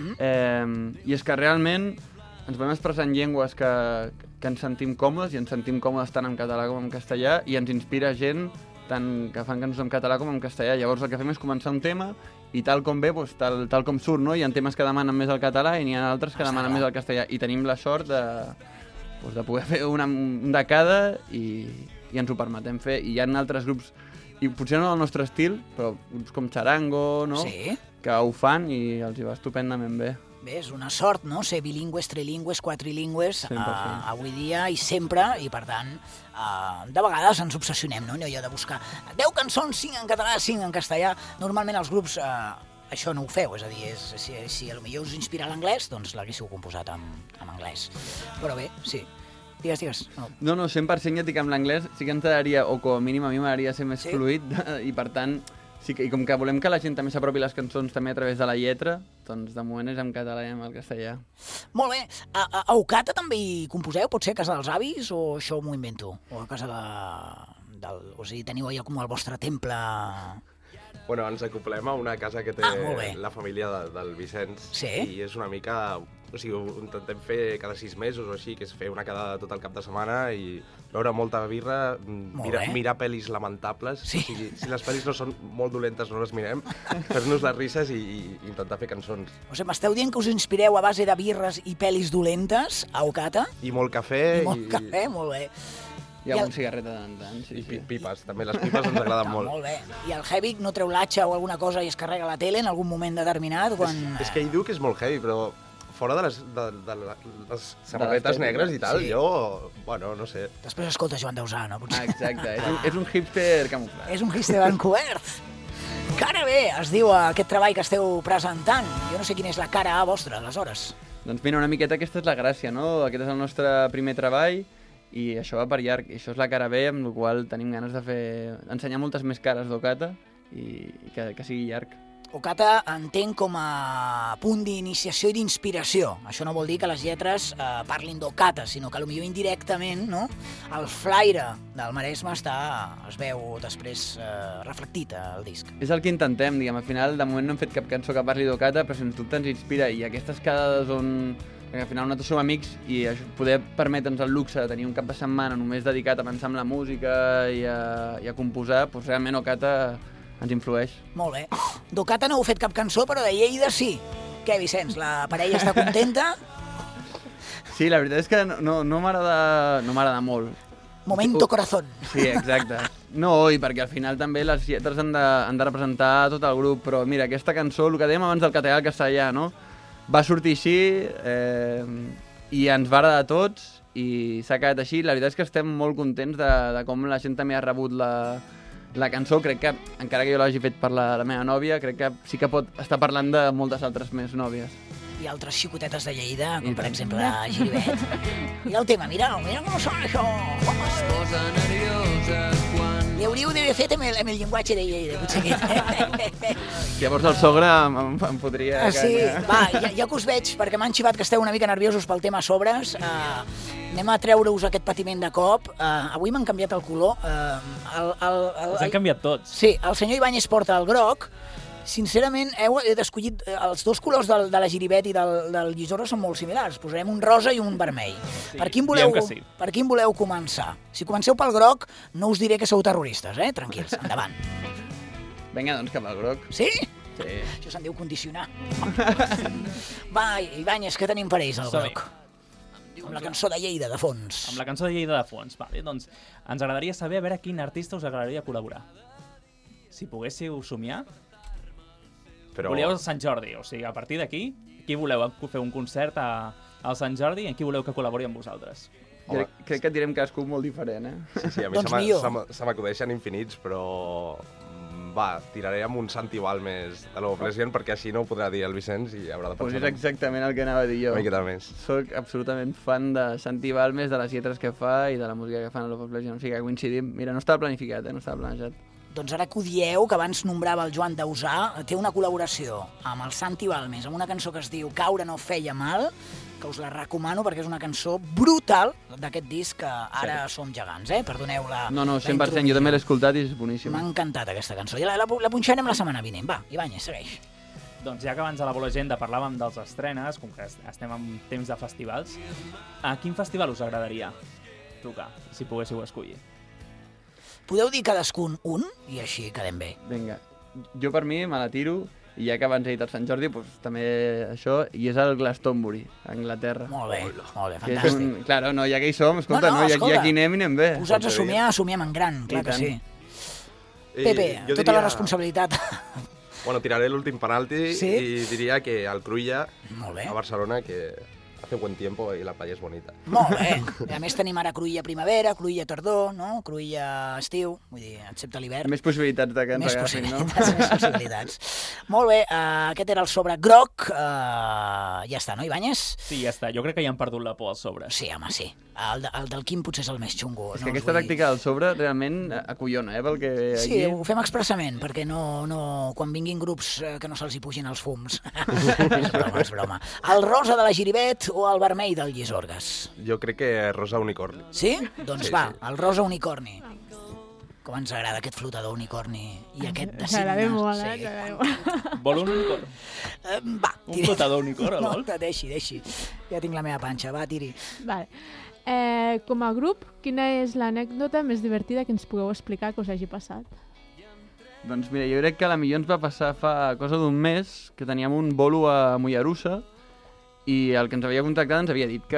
I és que realment ens vam expressar en llengües que ens sentim còmodes, i ens sentim còmodes tant en català com en castellà, i ens inspira gent tant que fan cançons en català com en castellà. Llavors el que fem és començar un tema i tal com ve, doncs, tal com surt, no? Hi ha temes que demanen més el català i n'hi ha altres que demanen més el castellà. I tenim la sort de poder fer un de cada i ens ho permetem fer. I hi ha altres grups, i potser no del nostre estil, però grups com Charango, no? Sí. Que ho fan i els hi va estupendament bé. Bé, és una sort, no?, ser bilingües, trilingües, quatrilingües 100%. avui dia i sempre, i per tant, de vegades ens obsessionem, no?, allò de buscar 10 cançons, 5 en català, 5 en castellà. Normalment els grups això no ho feu, és a dir, si potser us inspira l'anglès, doncs l'haguéssiu composat en anglès. Però bé, sí. Digues. No, 100% ja et dic, amb l'anglès sí que ens agradaria, o com a mínim a mi m'agradaria ser més fluid, i per tant, sí que, i com que volem que la gent també s'apropi les cançons també a través de la lletra, doncs de moment és en català i en el castellà. Molt bé. A Ocata també hi composeu? Pot ser a casa dels avis o això m'ho invento? O a casa o sigui, teniu allò com el vostre temple... Bueno, ens acoplem a una casa que té molt bé. la família del Vicenç. Sí? I és una mica... O sigui, ho intentem fer cada 6 mesos o així, que és fer una quedada tot el cap de setmana i beure molta birra, mirar pel·lis lamentables. Sí. O sigui, si les pel·lis no són molt dolentes, no les mirem, fer-nos les risses i intentar fer cançons. O sigui, m'esteu dient que us inspireu a base de birres i pel·lis dolentes a Ocata? I molt cafè. I molt cafè, molt bé. I alguna cigarreta de tant en tant. I pipes, també les pipes ens agraden molt. Molt bé. I el heavy no treu l'atxa o alguna cosa i es carrega la tele en algun moment determinat? És que ell diu que és molt heavy, però fora de les samarretes negres i tal, Sí. jo, bueno, no sé. Després escolta Joan Dausà, no? Potser. Exacte, és un hipster camuflat. És un hipster encobert. Cara B, es diu aquest treball que esteu presentant. Jo no sé quina és la cara A vostra, aleshores. Doncs mira, una miqueta aquesta és la gràcia, no? Aquest és el nostre primer treball i això va per llarg. I això és la cara B, amb la qual tenim ganes de ensenyar moltes més cares d'Ocata i que sigui llarg. Ocata entenc com a punt d'iniciació i d'inspiració. Això no vol dir que les lletres parlin d'Ocata, sinó que potser indirectament, no? El flaire del Maresme es veu després reflectit al disc. És el que intentem, diguem. Al final, de moment no hem fet cap cançó que parli d'Ocata, però sens dubte ens inspira. I aquestes quedades on... Perquè al final nosaltres som amics i poder permetre'ns el luxe de tenir un cap de setmana només dedicat a pensar en la música i a composar, doncs realment Ocata ens influeix. Molt bé. D'Ocata no heu fet cap cançó, però de Lleida sí. Què, Vicenç, la parella està contenta? Sí, la veritat és que no m'agrada molt. Momento corazón. Sí, exacte. No, i perquè al final també les lletres han de representar tot el grup, però mira, aquesta cançó, el que dèiem abans del català al castellà, no? Va sortir així i ens va agradar a tots i s'ha quedat així. La veritat és que estem molt contents de com la gent també ha rebut la cançó. Crec que, encara que jo l'hagi fet per la meva nòvia, crec que sí que pot estar parlant de moltes altres més nòvies. I altres xicotetes de Lleida, com per exemple Giribet. Mira el tema, mira com sona això. Es posa nerviosa quan... Li hauríeu d'haver fet amb el llenguatge de Lleida, potser aquest. Llavors el sogre em podria... Sí, va, ja que us veig, perquè m'han xivat que esteu una mica nerviosos pel tema sobres, anem a treure-us aquest patiment de cop. Avui m'han canviat el color. Els han canviat tots. Sí, el senyor Ibáñez porta el groc. Sincerament, heu escollit els dos colors de la Giribet i del Llisorra són molt similars. Posarem un rosa i un vermell. Sí, per quin voleu començar? Si comenceu pel groc, no us diré que sou terroristes, tranquils, endavant. Vinga, doncs cap al groc. Sí? Sí. Això se'n diu condicionar. Va, Ibáñez, què tenim per ells, el groc? Amb la cançó de Lleida, de fons. Amb la cançó de Lleida, de fons. Vale, doncs ens agradaria saber a veure quin artista us agradaria col·laborar. Si poguéssiu somiar... Però... Volíeu el Sant Jordi, o sigui, a partir d'aquí, qui voleu fer un concert al Sant Jordi i en qui voleu que col·labori amb vosaltres? Crec que direm cadascú molt diferent, Sí, a mi se m'acudeixen infinits, però... Va, tiraré amb un Santi Balmes de l'Ovo Pleasant, perquè així no ho podrà dir el Vicenç i haurà de pensar... Pues és exactament el que anava a dir jo. Una miqueta més. Soc absolutament fan de Santi Balmes, de les lletres que fa i de la música que fan a l'Ovo Pleasant. O sigui que coincidim. Mira, no estava planificat, no estava planejat. Doncs ara que ho dieu, que abans nombrava el Joan Dausà, té una col·laboració amb el Santi Balmes, amb una cançó que es diu Caure no feia mal, que us la recomano perquè és una cançó brutal d'aquest disc que ara som gegants, Perdoneu la... No, 100%, jo també l'he escoltat i és boníssim. M'ha encantat aquesta cançó. I la punxarem la setmana vinent. Va, Ibáñez, segueix. Doncs ja que abans a la Bola Agenda parlàvem dels estrenes, com que estem en temps de festivals, a quin festival us agradaria tocar, si poguéssiu escollir? Podeu dir cadascun un i així quedem bé. Vinga, jo per mi me la tiro i ja que abans he dit el Sant Jordi, doncs també això, i és el Glastonbury, a Anglaterra. Molt bé, fantàstic. Claro, no, ja que hi som, escolta, escolta, ja aquí anem bé. Posats a somiar, somiem en gran, clar que sí. Pepe, tota la responsabilitat. Bueno, tiraré l'últim penalti i diria que el Cruïlla, a Barcelona, que hace buen tiempo i la playa és bonita. Molt bé. A més tenim ara Cruïlla primavera, Cruïlla tardor, no? Cruïlla estiu, vull dir, excepte l'hivern. Més possibilitats de que ens agafin, no? Més possibilitats. Molt bé, aquest era el sobre groc. Ja està, no, Ibáñez? Sí, ja està. Jo crec que ja han perdut la por al sobre. Sí, home, sí. El del Quim potser és el més xungo. És que aquesta tàctica del sobre realment acollona, pel que... Sí, ho fem expressament, perquè quan vinguin grups que no se'ls hi pugin els fums. És broma. El rosa de la Giribet o el vermell del Llisorgues? Jo crec que rosa unicorni. Sí? Doncs va, el rosa unicorni. Com ens agrada aquest flotador unicorni i aquest de signes. T'agrada molt, t'agrada molt. Vol un unicorn? Va, un flotador unicorn, no, vol? Deixi. Ja tinc la meva panxa, va, tiri. Vale. Com a grup, quina és l'anècdota més divertida que ens pugueu explicar que us hagi passat? Doncs mira, jo crec que a la millor ens va passar fa cosa d'un mes que teníem un bolo a Mollerussa i el que ens havia contactat ens havia dit que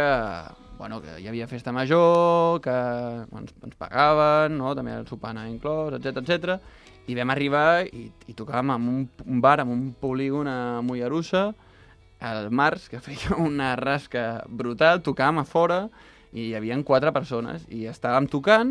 hi havia festa major, que ens pagaven, no? També el sopar anava inclòs, etc. I vam arribar i tocàvem en un bar, en un polígon a Mollerussa, al març, que feia una rasca brutal, tocàvem a fora i hi havia 4 persones i estàvem tocant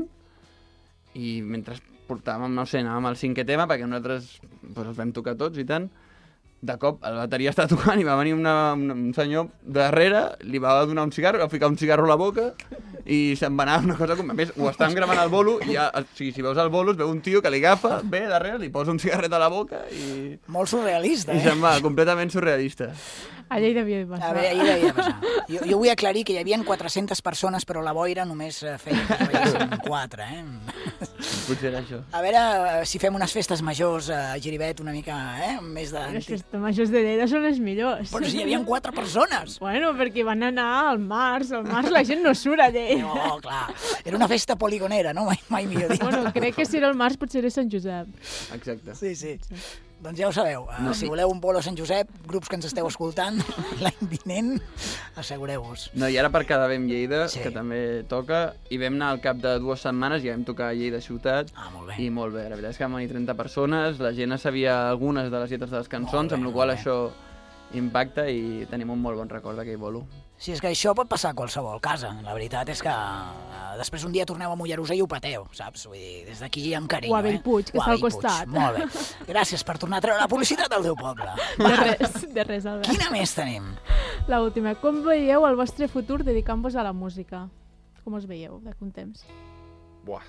i mentre portàvem, no sé, anàvem al 5è tema perquè nosaltres els vam tocar tots i tant. De cop, la bateria estava tocant i va venir un senyor darrere, li va donar un cigarro, va ficar un cigarro a la boca i se'n va anar una cosa com... A més, ho estàvem gravant al bolo i ja, o sigui, si veus el bolo es veu un tio que li agafa, ve darrere, li posa un cigarret a la boca i... Molt surrealista, I se'n va, completament surrealista. A Lleida havia de passar. A veure, ahir devia passar. Jo vull aclarir que hi havia 400 persones, però la boira només feia que veiéssim 4, Potser era això. A veure si fem unes festes majors a Giribet una mica, més de... Les festes majors de Lleida són les millors. Però si hi havia 4 persones. Bueno, perquè van anar al març. Al març la gent no surt a Lleida. No, clar. Era una festa poligonera, no? Mai millor dit. Bueno, crec que si era el març potser era Sant Josep. Exacte. Sí. Doncs ja ho sabeu, si voleu un bolo a Sant Josep, grups que ens esteu escoltant, l'any vinent, assegureu-vos. No, i ara per quedar bé amb Lleida, que també toca, i vam anar al cap de 2 setmanes i vam tocar a Lleida ciutat. Molt bé. I molt bé, la veritat és que van venir 30 persones, la gent sabia algunes de les lletres de les cançons, amb la qual això impacta i tenim un molt bon record d'aquell bolo. Sí, és que això pot passar a qualsevol casa. La veritat és que després un dia torneu a Mollerussa i ho pateu, saps? Vull dir, des d'aquí amb carinyo. O a Bellpuig, que està al costat. Molt bé. Gràcies per tornar a treure la publicitat del teu poble. De res, Albert. Quina més tenim? L'última. Com veieu el vostre futur dedicant-vos a la música? Com us veieu d'aquí un temps? Buah.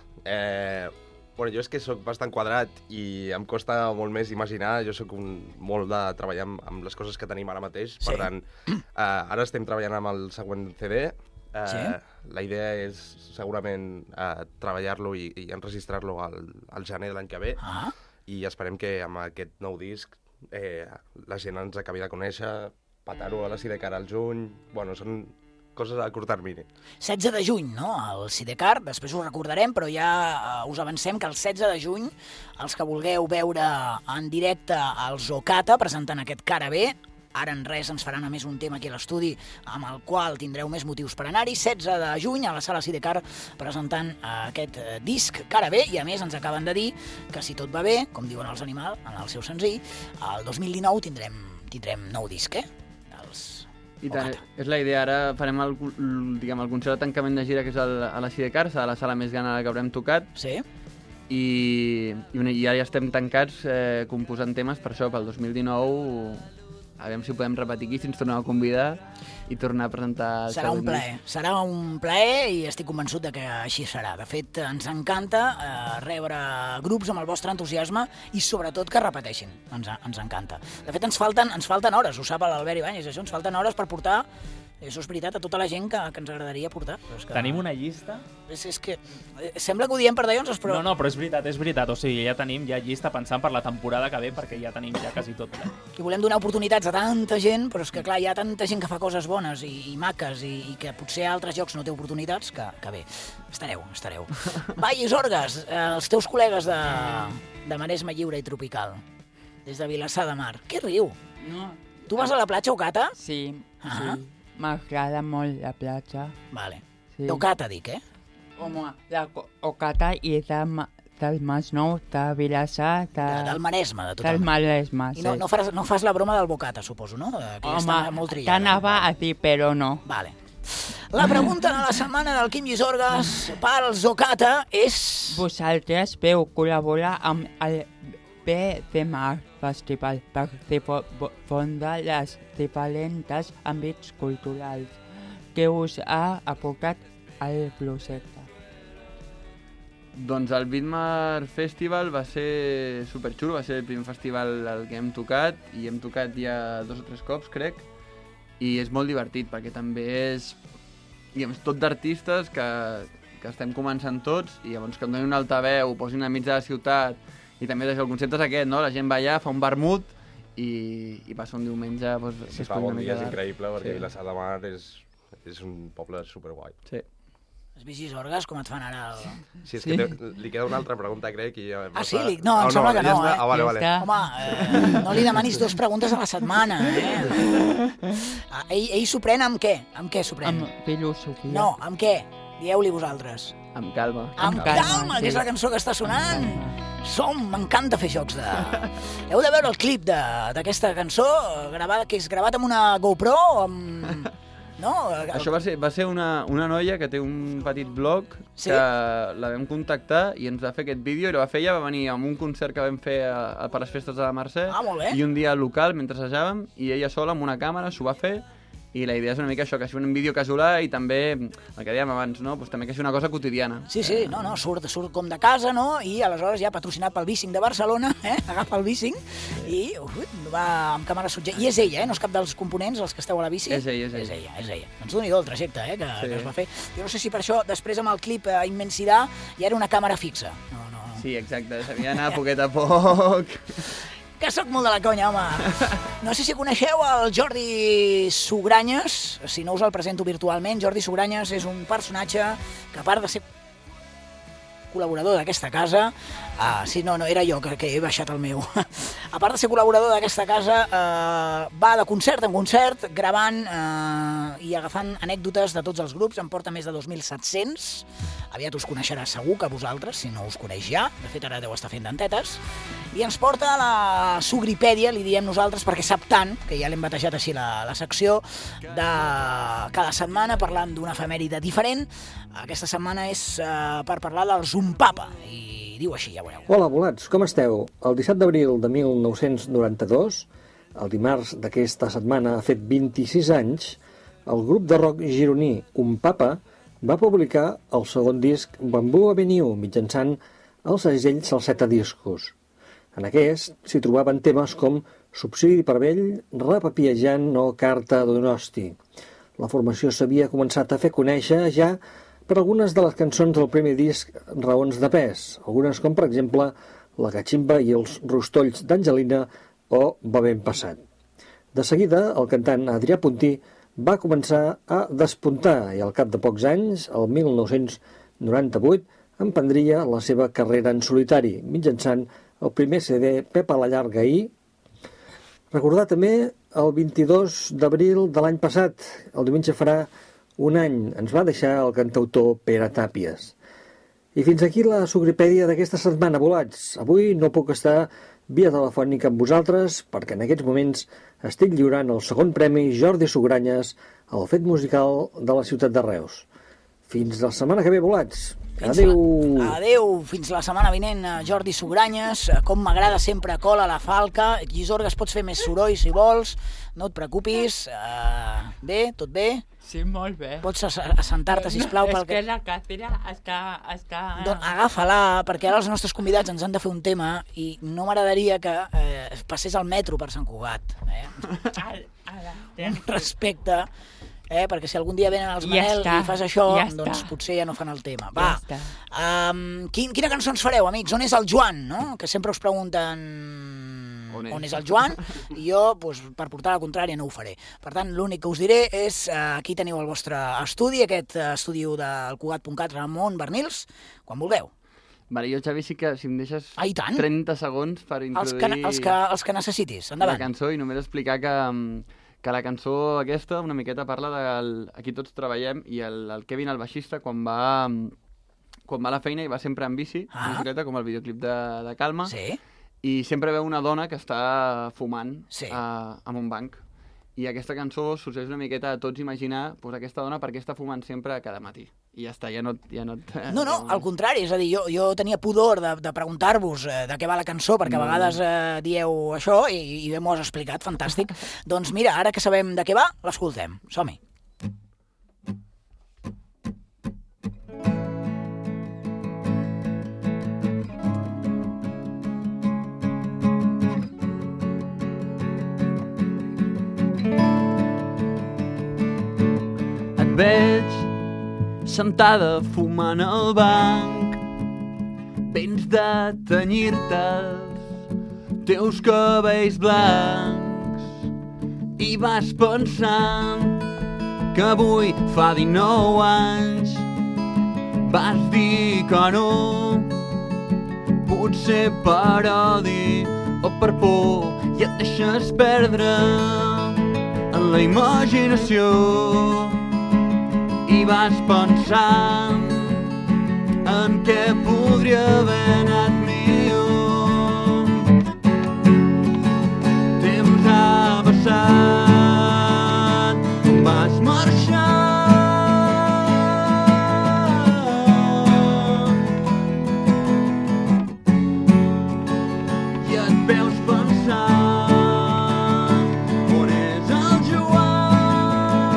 Bueno, jo és que sóc bastant quadrat i em costa molt més imaginar. Jo sóc molt de treballar amb les coses que tenim ara mateix. Per tant, ara estem treballant amb el següent CD. La idea és segurament treballar-lo i enregistrar-lo al gener de l'any que ve. I esperem que amb aquest nou disc la gent ens acabi de conèixer, petar-ho a la Sidecar al juny... Bueno, són coses a curt termini. 16 de juny, no?, el Sidecar, després ho recordarem, però ja us avancem que el 16 de juny, els que vulgueu veure en directe el Zocata presentant aquest Cara B, ara en res ens faran a més un tema aquí a l'estudi amb el qual tindreu més motius per anar-hi, 16 de juny a la sala Sidecar presentant aquest disc Cara B, i a més ens acaben de dir que si tot va bé, com diuen els Animal en el seu senzill, el 2019 tindrem nou disc, I tant, és la idea. Ara farem el concert de tancament de gira, que és a la Sidecar, serà la sala més gran a la que haurem tocat. Sí. I ara ja estem tancats composant temes per això, pel 2019, a veure si ho podem repetir aquí, si ens tornem a convidar i tornar a presentar el Serà un plaer, serà un plaer i estic convençut de que així serà. De fet, ens encanta rebre grups amb el vostre entusiasme i sobretot que repeteixin, ens encanta. De fet, ens falten hores, ho sap l'Albert Ibáñez, això, ens falten hores per portar, això és veritat, a tota la gent que ens agradaria portar. Però és que... Tenim una llista? És que sembla que ho diem per dallonses, però... No, però és veritat, o sigui, ja tenim llista pensant per la temporada que ve, perquè ja tenim ja quasi tot. I volem donar oportunitats a tanta gent, però és que clar, hi ha tanta gent que fa coses bones i maques i que potser a altres llocs no té oportunitats, que bé, estareu. Vallis Orgues, els teus col·legues de Maresme Lliure i Tropical, des de Vilassar de Mar. Què riu? No. Tu vas a la platja, Ocata? Sí. M'agrada molt la platja. Vale. Sí. D'Ocata, dic, Home, la Ocata i del Masnou, de Vilassar... Del Maresme, de tot Del Maresme, sí. I no fas la broma del Bocata, suposo, no? Que home, molt trillada. t'anava a dir, però no. Vale. La pregunta de la setmana del Quim Llisorgues pels Ocata és... Vosaltres veu col·laborar amb el BCMAR Festival per difondre les diferents àmbits culturals que us ha aportat el projecte. Doncs el Bitmar Festival va ser superxulo, va ser el primer festival al que hem tocat i hem tocat ja 2 o 3 cops, crec, i és molt divertit perquè també és, diguem, tot d'artistes que estem començant tots i llavors que em donin un altaveu, ho posin enmig de la ciutat i també el concepte és aquest, no? La gent va allà, fa un vermut i passa un diumenge... Si fa bon dia és increïble perquè Vilassar de Mar és un poble superguai. Sí. Els Vigis Orgues, com et fan ara el... Sí, és que li queda una altra pregunta, crec. Sí? No, em sembla que no, Vale. Home, no li demanis 2 preguntes a la setmana, Ell s'ho pren amb què? Amb què s'ho pren? Amb filosofia. No, amb què? Dieu-li vosaltres. Amb calma. Amb calma, que és la cançó que està sonant. M'encanta fer jocs de... Heu de veure el clip d'aquesta cançó, que és gravat amb una GoPro, amb... No? Això va ser una noia que té un petit blog que la vam contactar i ens va fer aquest vídeo i la va fer ella, va venir a un concert que vam fer per les festes de la Mercè molt bé. I un dia local mentre assajàvem i ella sola amb una càmera s'ho va fer I la idea és una mica això, que sigui un vídeo casolà i també, el que dèiem abans, no? Pues també que sigui una cosa quotidiana. Sí, surt com de casa, no? I aleshores ja patrocinat pel Bicing de Barcelona, agafa el Bicing i va amb càmera subjecte. I és ella, no és cap dels components, els que esteu a la bici? És ella. Doncs doni-do el trajecte, que es va fer. Jo no sé si per això, després amb el clip Immensidad, ja era una càmera fixa. Sí, exacte, s'havia d'anar a poquet a poc. Que sóc molt de la conya, home. No sé si coneixeu el Jordi Sugranyes, si no us el presento virtualment. Jordi Sugranyes és un personatge que, a part de ser col·laborador d'aquesta casa... sí, no, era jo que he baixat el meu. A part de ser col·laborador d'aquesta casa, va de concert en concert, gravant i agafant anècdotes de tots els grups. En porta més de 2.700. Aviat us coneixerà segur que vosaltres, si no us coneix ja. De fet, ara deu estar fent dentetes. I ens porta a la Sugripèdia, li diem nosaltres, perquè sap tant, que ja l'hem batejat així la secció, de cada setmana parlant d'una efemèride diferent. Aquesta setmana és per parlar del Zumpapa, i diu així, ja veureu. Hola, volats, com esteu? El 17 d'abril de 1992, el dimarts d'aquesta setmana ha fet 26 anys, el grup de rock gironí Zumpapa va publicar el segon disc Bamboo Avenue mitjançant el segell Salseta Discos. En aquest s'hi trobaven temes com Subsidi per vell, Repapiejant o Carta d'Onosti. La formació s'havia començat a fer conèixer ja per algunes de les cançons del primer disc Raons de pes, algunes com per exemple La Cachimba i els Rostolls d'Angelina o Va ben passat. De seguida, el cantant Adrià Puntí va començar a despuntar i al cap de pocs anys, el 1998, emprendria la seva carrera en solitari, mitjançant el primer CD Pepa la Llarga i... Recordar també el 22 d'abril de l'any passat, el diumenge farà un any, ens va deixar el cantautor Pere Tàpies. I fins aquí la Sugripèdia d'aquesta setmana, volats. Avui no puc estar via telefònica amb vosaltres perquè en aquests moments estic lliurant el segon premi Jordi Sugranyes al fet musical de la ciutat de Reus. Fins la setmana que ve, volats. Adéu. Adéu, fins la setmana vinent, Jordi Sugranyes. Com m'agrada sempre cola la falca. Guisorgues, pots fer més soroll si vols, no et preocupis. Bé, tot bé? Sí, molt bé. Pots assentar-te, sisplau. És que la càtera està... Doncs agafa-la, perquè ara els nostres convidats ens han de fer un tema i no m'agradaria que passés al metro per Sant Cugat. Un respecte... perquè si algun dia venen els Manel i fas això, doncs potser ja no fan el tema. Va, quina cançó ens fareu, amics? On és el Joan, no? Que sempre us pregunten on és el Joan, i jo, per portar la contrària, no ho faré. Per tant, l'únic que us diré és aquí teniu el vostre estudi, aquest estudi del Cugat.cat, Ramon Bernils, quan vulgueu. Vale, jo, Xavi, sí que si em deixes 30 segons per introduir... Els que necessitis, endavant. La cançó, i només explicar que la cançó aquesta una miqueta parla del Aquí tots treballem, i el Kevin, el baixista, quan va a la feina i va sempre en bici, bicicleta, com el videoclip de Calma, i sempre veu una dona que està fumant en un banc. I aquesta cançó succeeix una miqueta a tots imaginar aquesta dona per què està fumant sempre cada matí. I ja està, ja no... No, al contrari, és a dir, jo tenia pudor de preguntar-vos de què va la cançó, perquè a vegades dieu això i bé m'ho has explicat, fantàstic. Doncs mira, ara que sabem de què va, l'escoltem. Som-hi. Veig sentada fumant al banc, vens de tenyir-te els teus cabells blancs i vas pensant que avui fa 19 anys. Vas dir que no, potser per odi o per por, i et deixes perdre en la imaginació. I vas pensant en què podria haver anat millor. Temps ha passat, vas marxar i et veus pensant on és el Joan.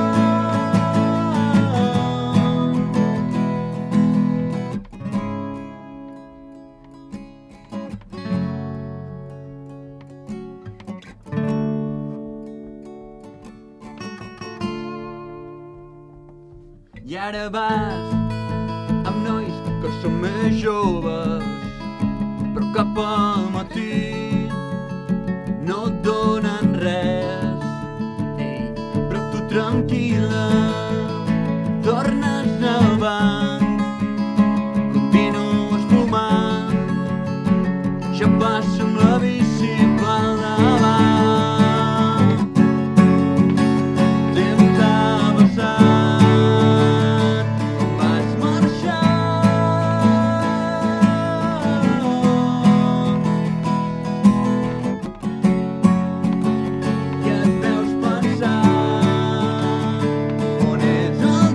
I ara vas amb nois que són més joves, però cap al matí no et donen res. Però tu tranquil·la, tornes al banc, continues fumant, jo passo amb la bici pel davant. Temps ha passat, vas marxar, i et deus pensar on és el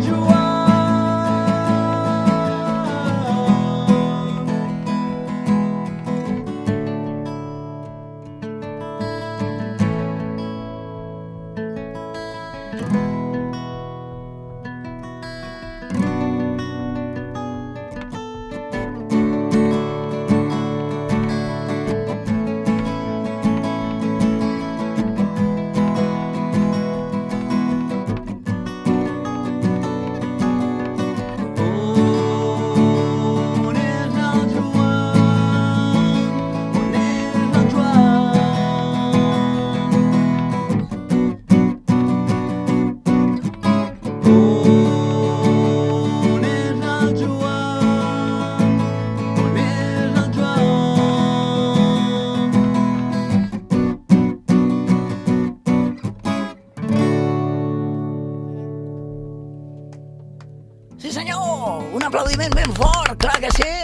Sí, senyor! Un aplaudiment ben fort, clar que sí!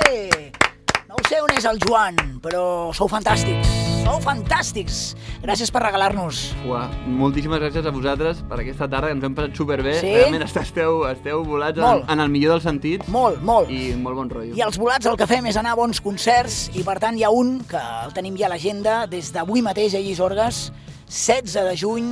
No ho sé on és el Joan, però sou fantàstics! Sou fantàstics! Gràcies per regalar-nos. Uah, moltíssimes gràcies a vosaltres per aquesta tarda, que ens hem passat superbé. Sí? Realment esteu volats en el millor dels sentits. Molt, molt. I molt bon rotllo. I els volats el que fem és anar a bons concerts i per tant hi ha un que el tenim ja a l'agenda des d'avui mateix a Llisorgues, 16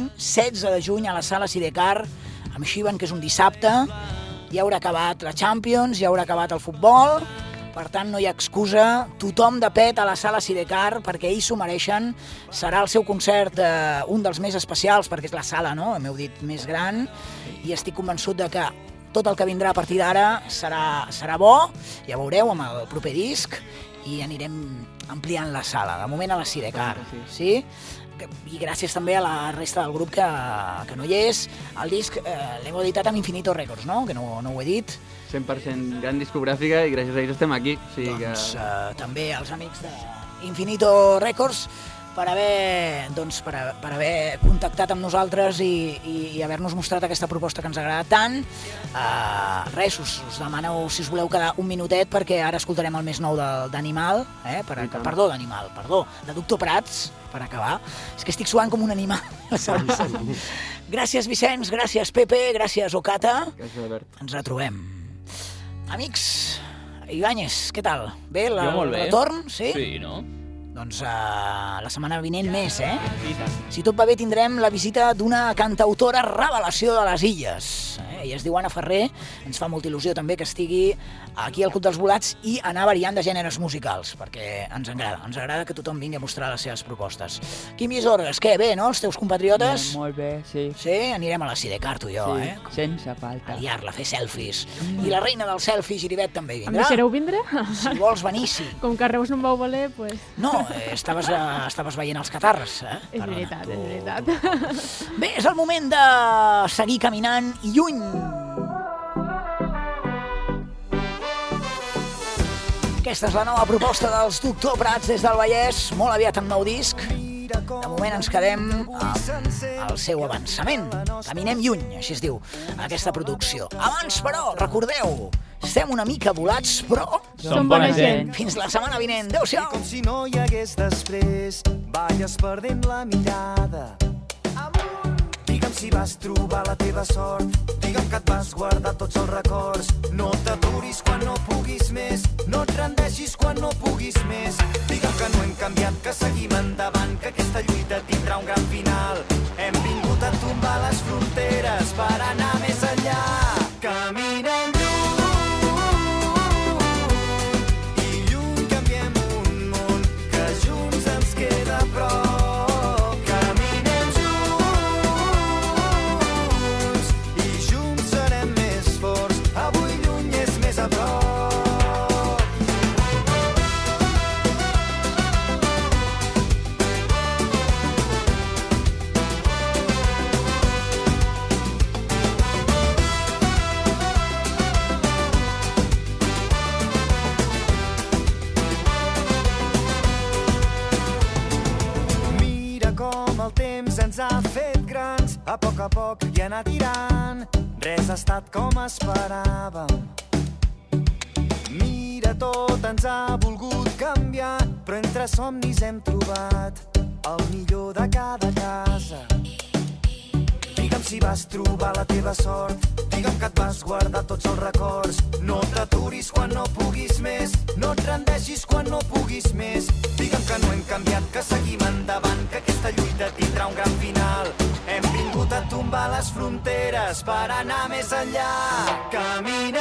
de juny a la sala Sidecar, amb Xivan, que és un dissabte. Ja haurà acabat la Champions, ja haurà acabat el futbol, per tant no hi ha excusa, tothom de pet a la sala Sidecar perquè ells s'ho mereixen. Serà el seu concert un dels més especials perquè és la sala, no? M'heu dit, més gran, i estic convençut de que tot el que vindrà a partir d'ara serà bo, ja veureu amb el proper disc, i anirem ampliant la sala, de moment a la Sidecar, sí? I gràcies també a la resta del grup que no hi és. El disc l'hem editat amb Infinito Records, no? Que no ho he dit. 100% gran discogràfica i gràcies a ells estem aquí. O sigui doncs també als amics d'Infinito Records per haver contactat amb nosaltres i haver-nos mostrat aquesta proposta que ens agrada tant. Res, us demano si us voleu quedar un minutet perquè ara escoltarem el més nou d'Animal, de Doctor Prats, per acabar. És que estic suant com un animal. Gràcies, Vicenç, gràcies, Pepe, gràcies, Ocata. Gràcies, Albert. Ens retrobem. Amics, Ibáñez, què tal? Bé, el molt bé. retorn? Sí? Sí, no? Doncs la setmana vinent més, Si tot va bé tindrem la visita d'una cantautora revelació de les Illes. Ella es diu Anna Ferrer, ens fa molta il·lusió també que estigui aquí al Club dels Volats i anar variant de gèneres musicals, perquè ens agrada que tothom vingui a mostrar les seves propostes. Quim Llisorgues, què, bé, no, els teus compatriotes? Molt bé, sí. Sí, anirem a la Sidecar, tu i jo, Sí, sense falta. A liar-la, a fer selfies. I la reina del selfie, Giribet, també hi Em vindrà. deixareu vindre? Si vols venir, sí. Com que a Reus no em vau voler, pues... No, estaves veient els catarres, És veritat, és veritat. Bé, és el moment de seguir caminant i lluny. Aquesta és la nova proposta dels Doctor Prats des del Vallès, molt aviat en nou disc. De moment ens quedem amb el seu avançament. Caminem lluny, així es diu, aquesta producció. Abans, però, recordeu, estem una mica volats, però... Som bona gent. Fins la setmana vinent. Adéu-siau. Com si no hi hagués després, balles perdent la mirada. Digue'm si vas trobar la teva sort, digue'm que et vas guardar tots els records. No t'aturis quan no puguis més, no et rendeixis quan no puguis més. Digue'm que no hem canviat, que seguim endavant, que aquesta lluita tindrà un gran final. Hem vingut a tombar les fronteres per anar més enllà. Caminem a poc i anar tirant. Res ha estat com esperàvem. Mira, tot ens ha volgut canviar, però entre somnis hem trobat el millor de cada casa. Digue'm si vas trobar la teva sort, digue'm que et vas guardar tots els records. No t'aturis quan no puguis més, no et rendeixis quan no puguis més. Digue'm que no hem canviat, que seguim endavant, que aquesta lluita tindrà un gran final. Hem vingut a tombar les fronteres per anar més enllà. Camina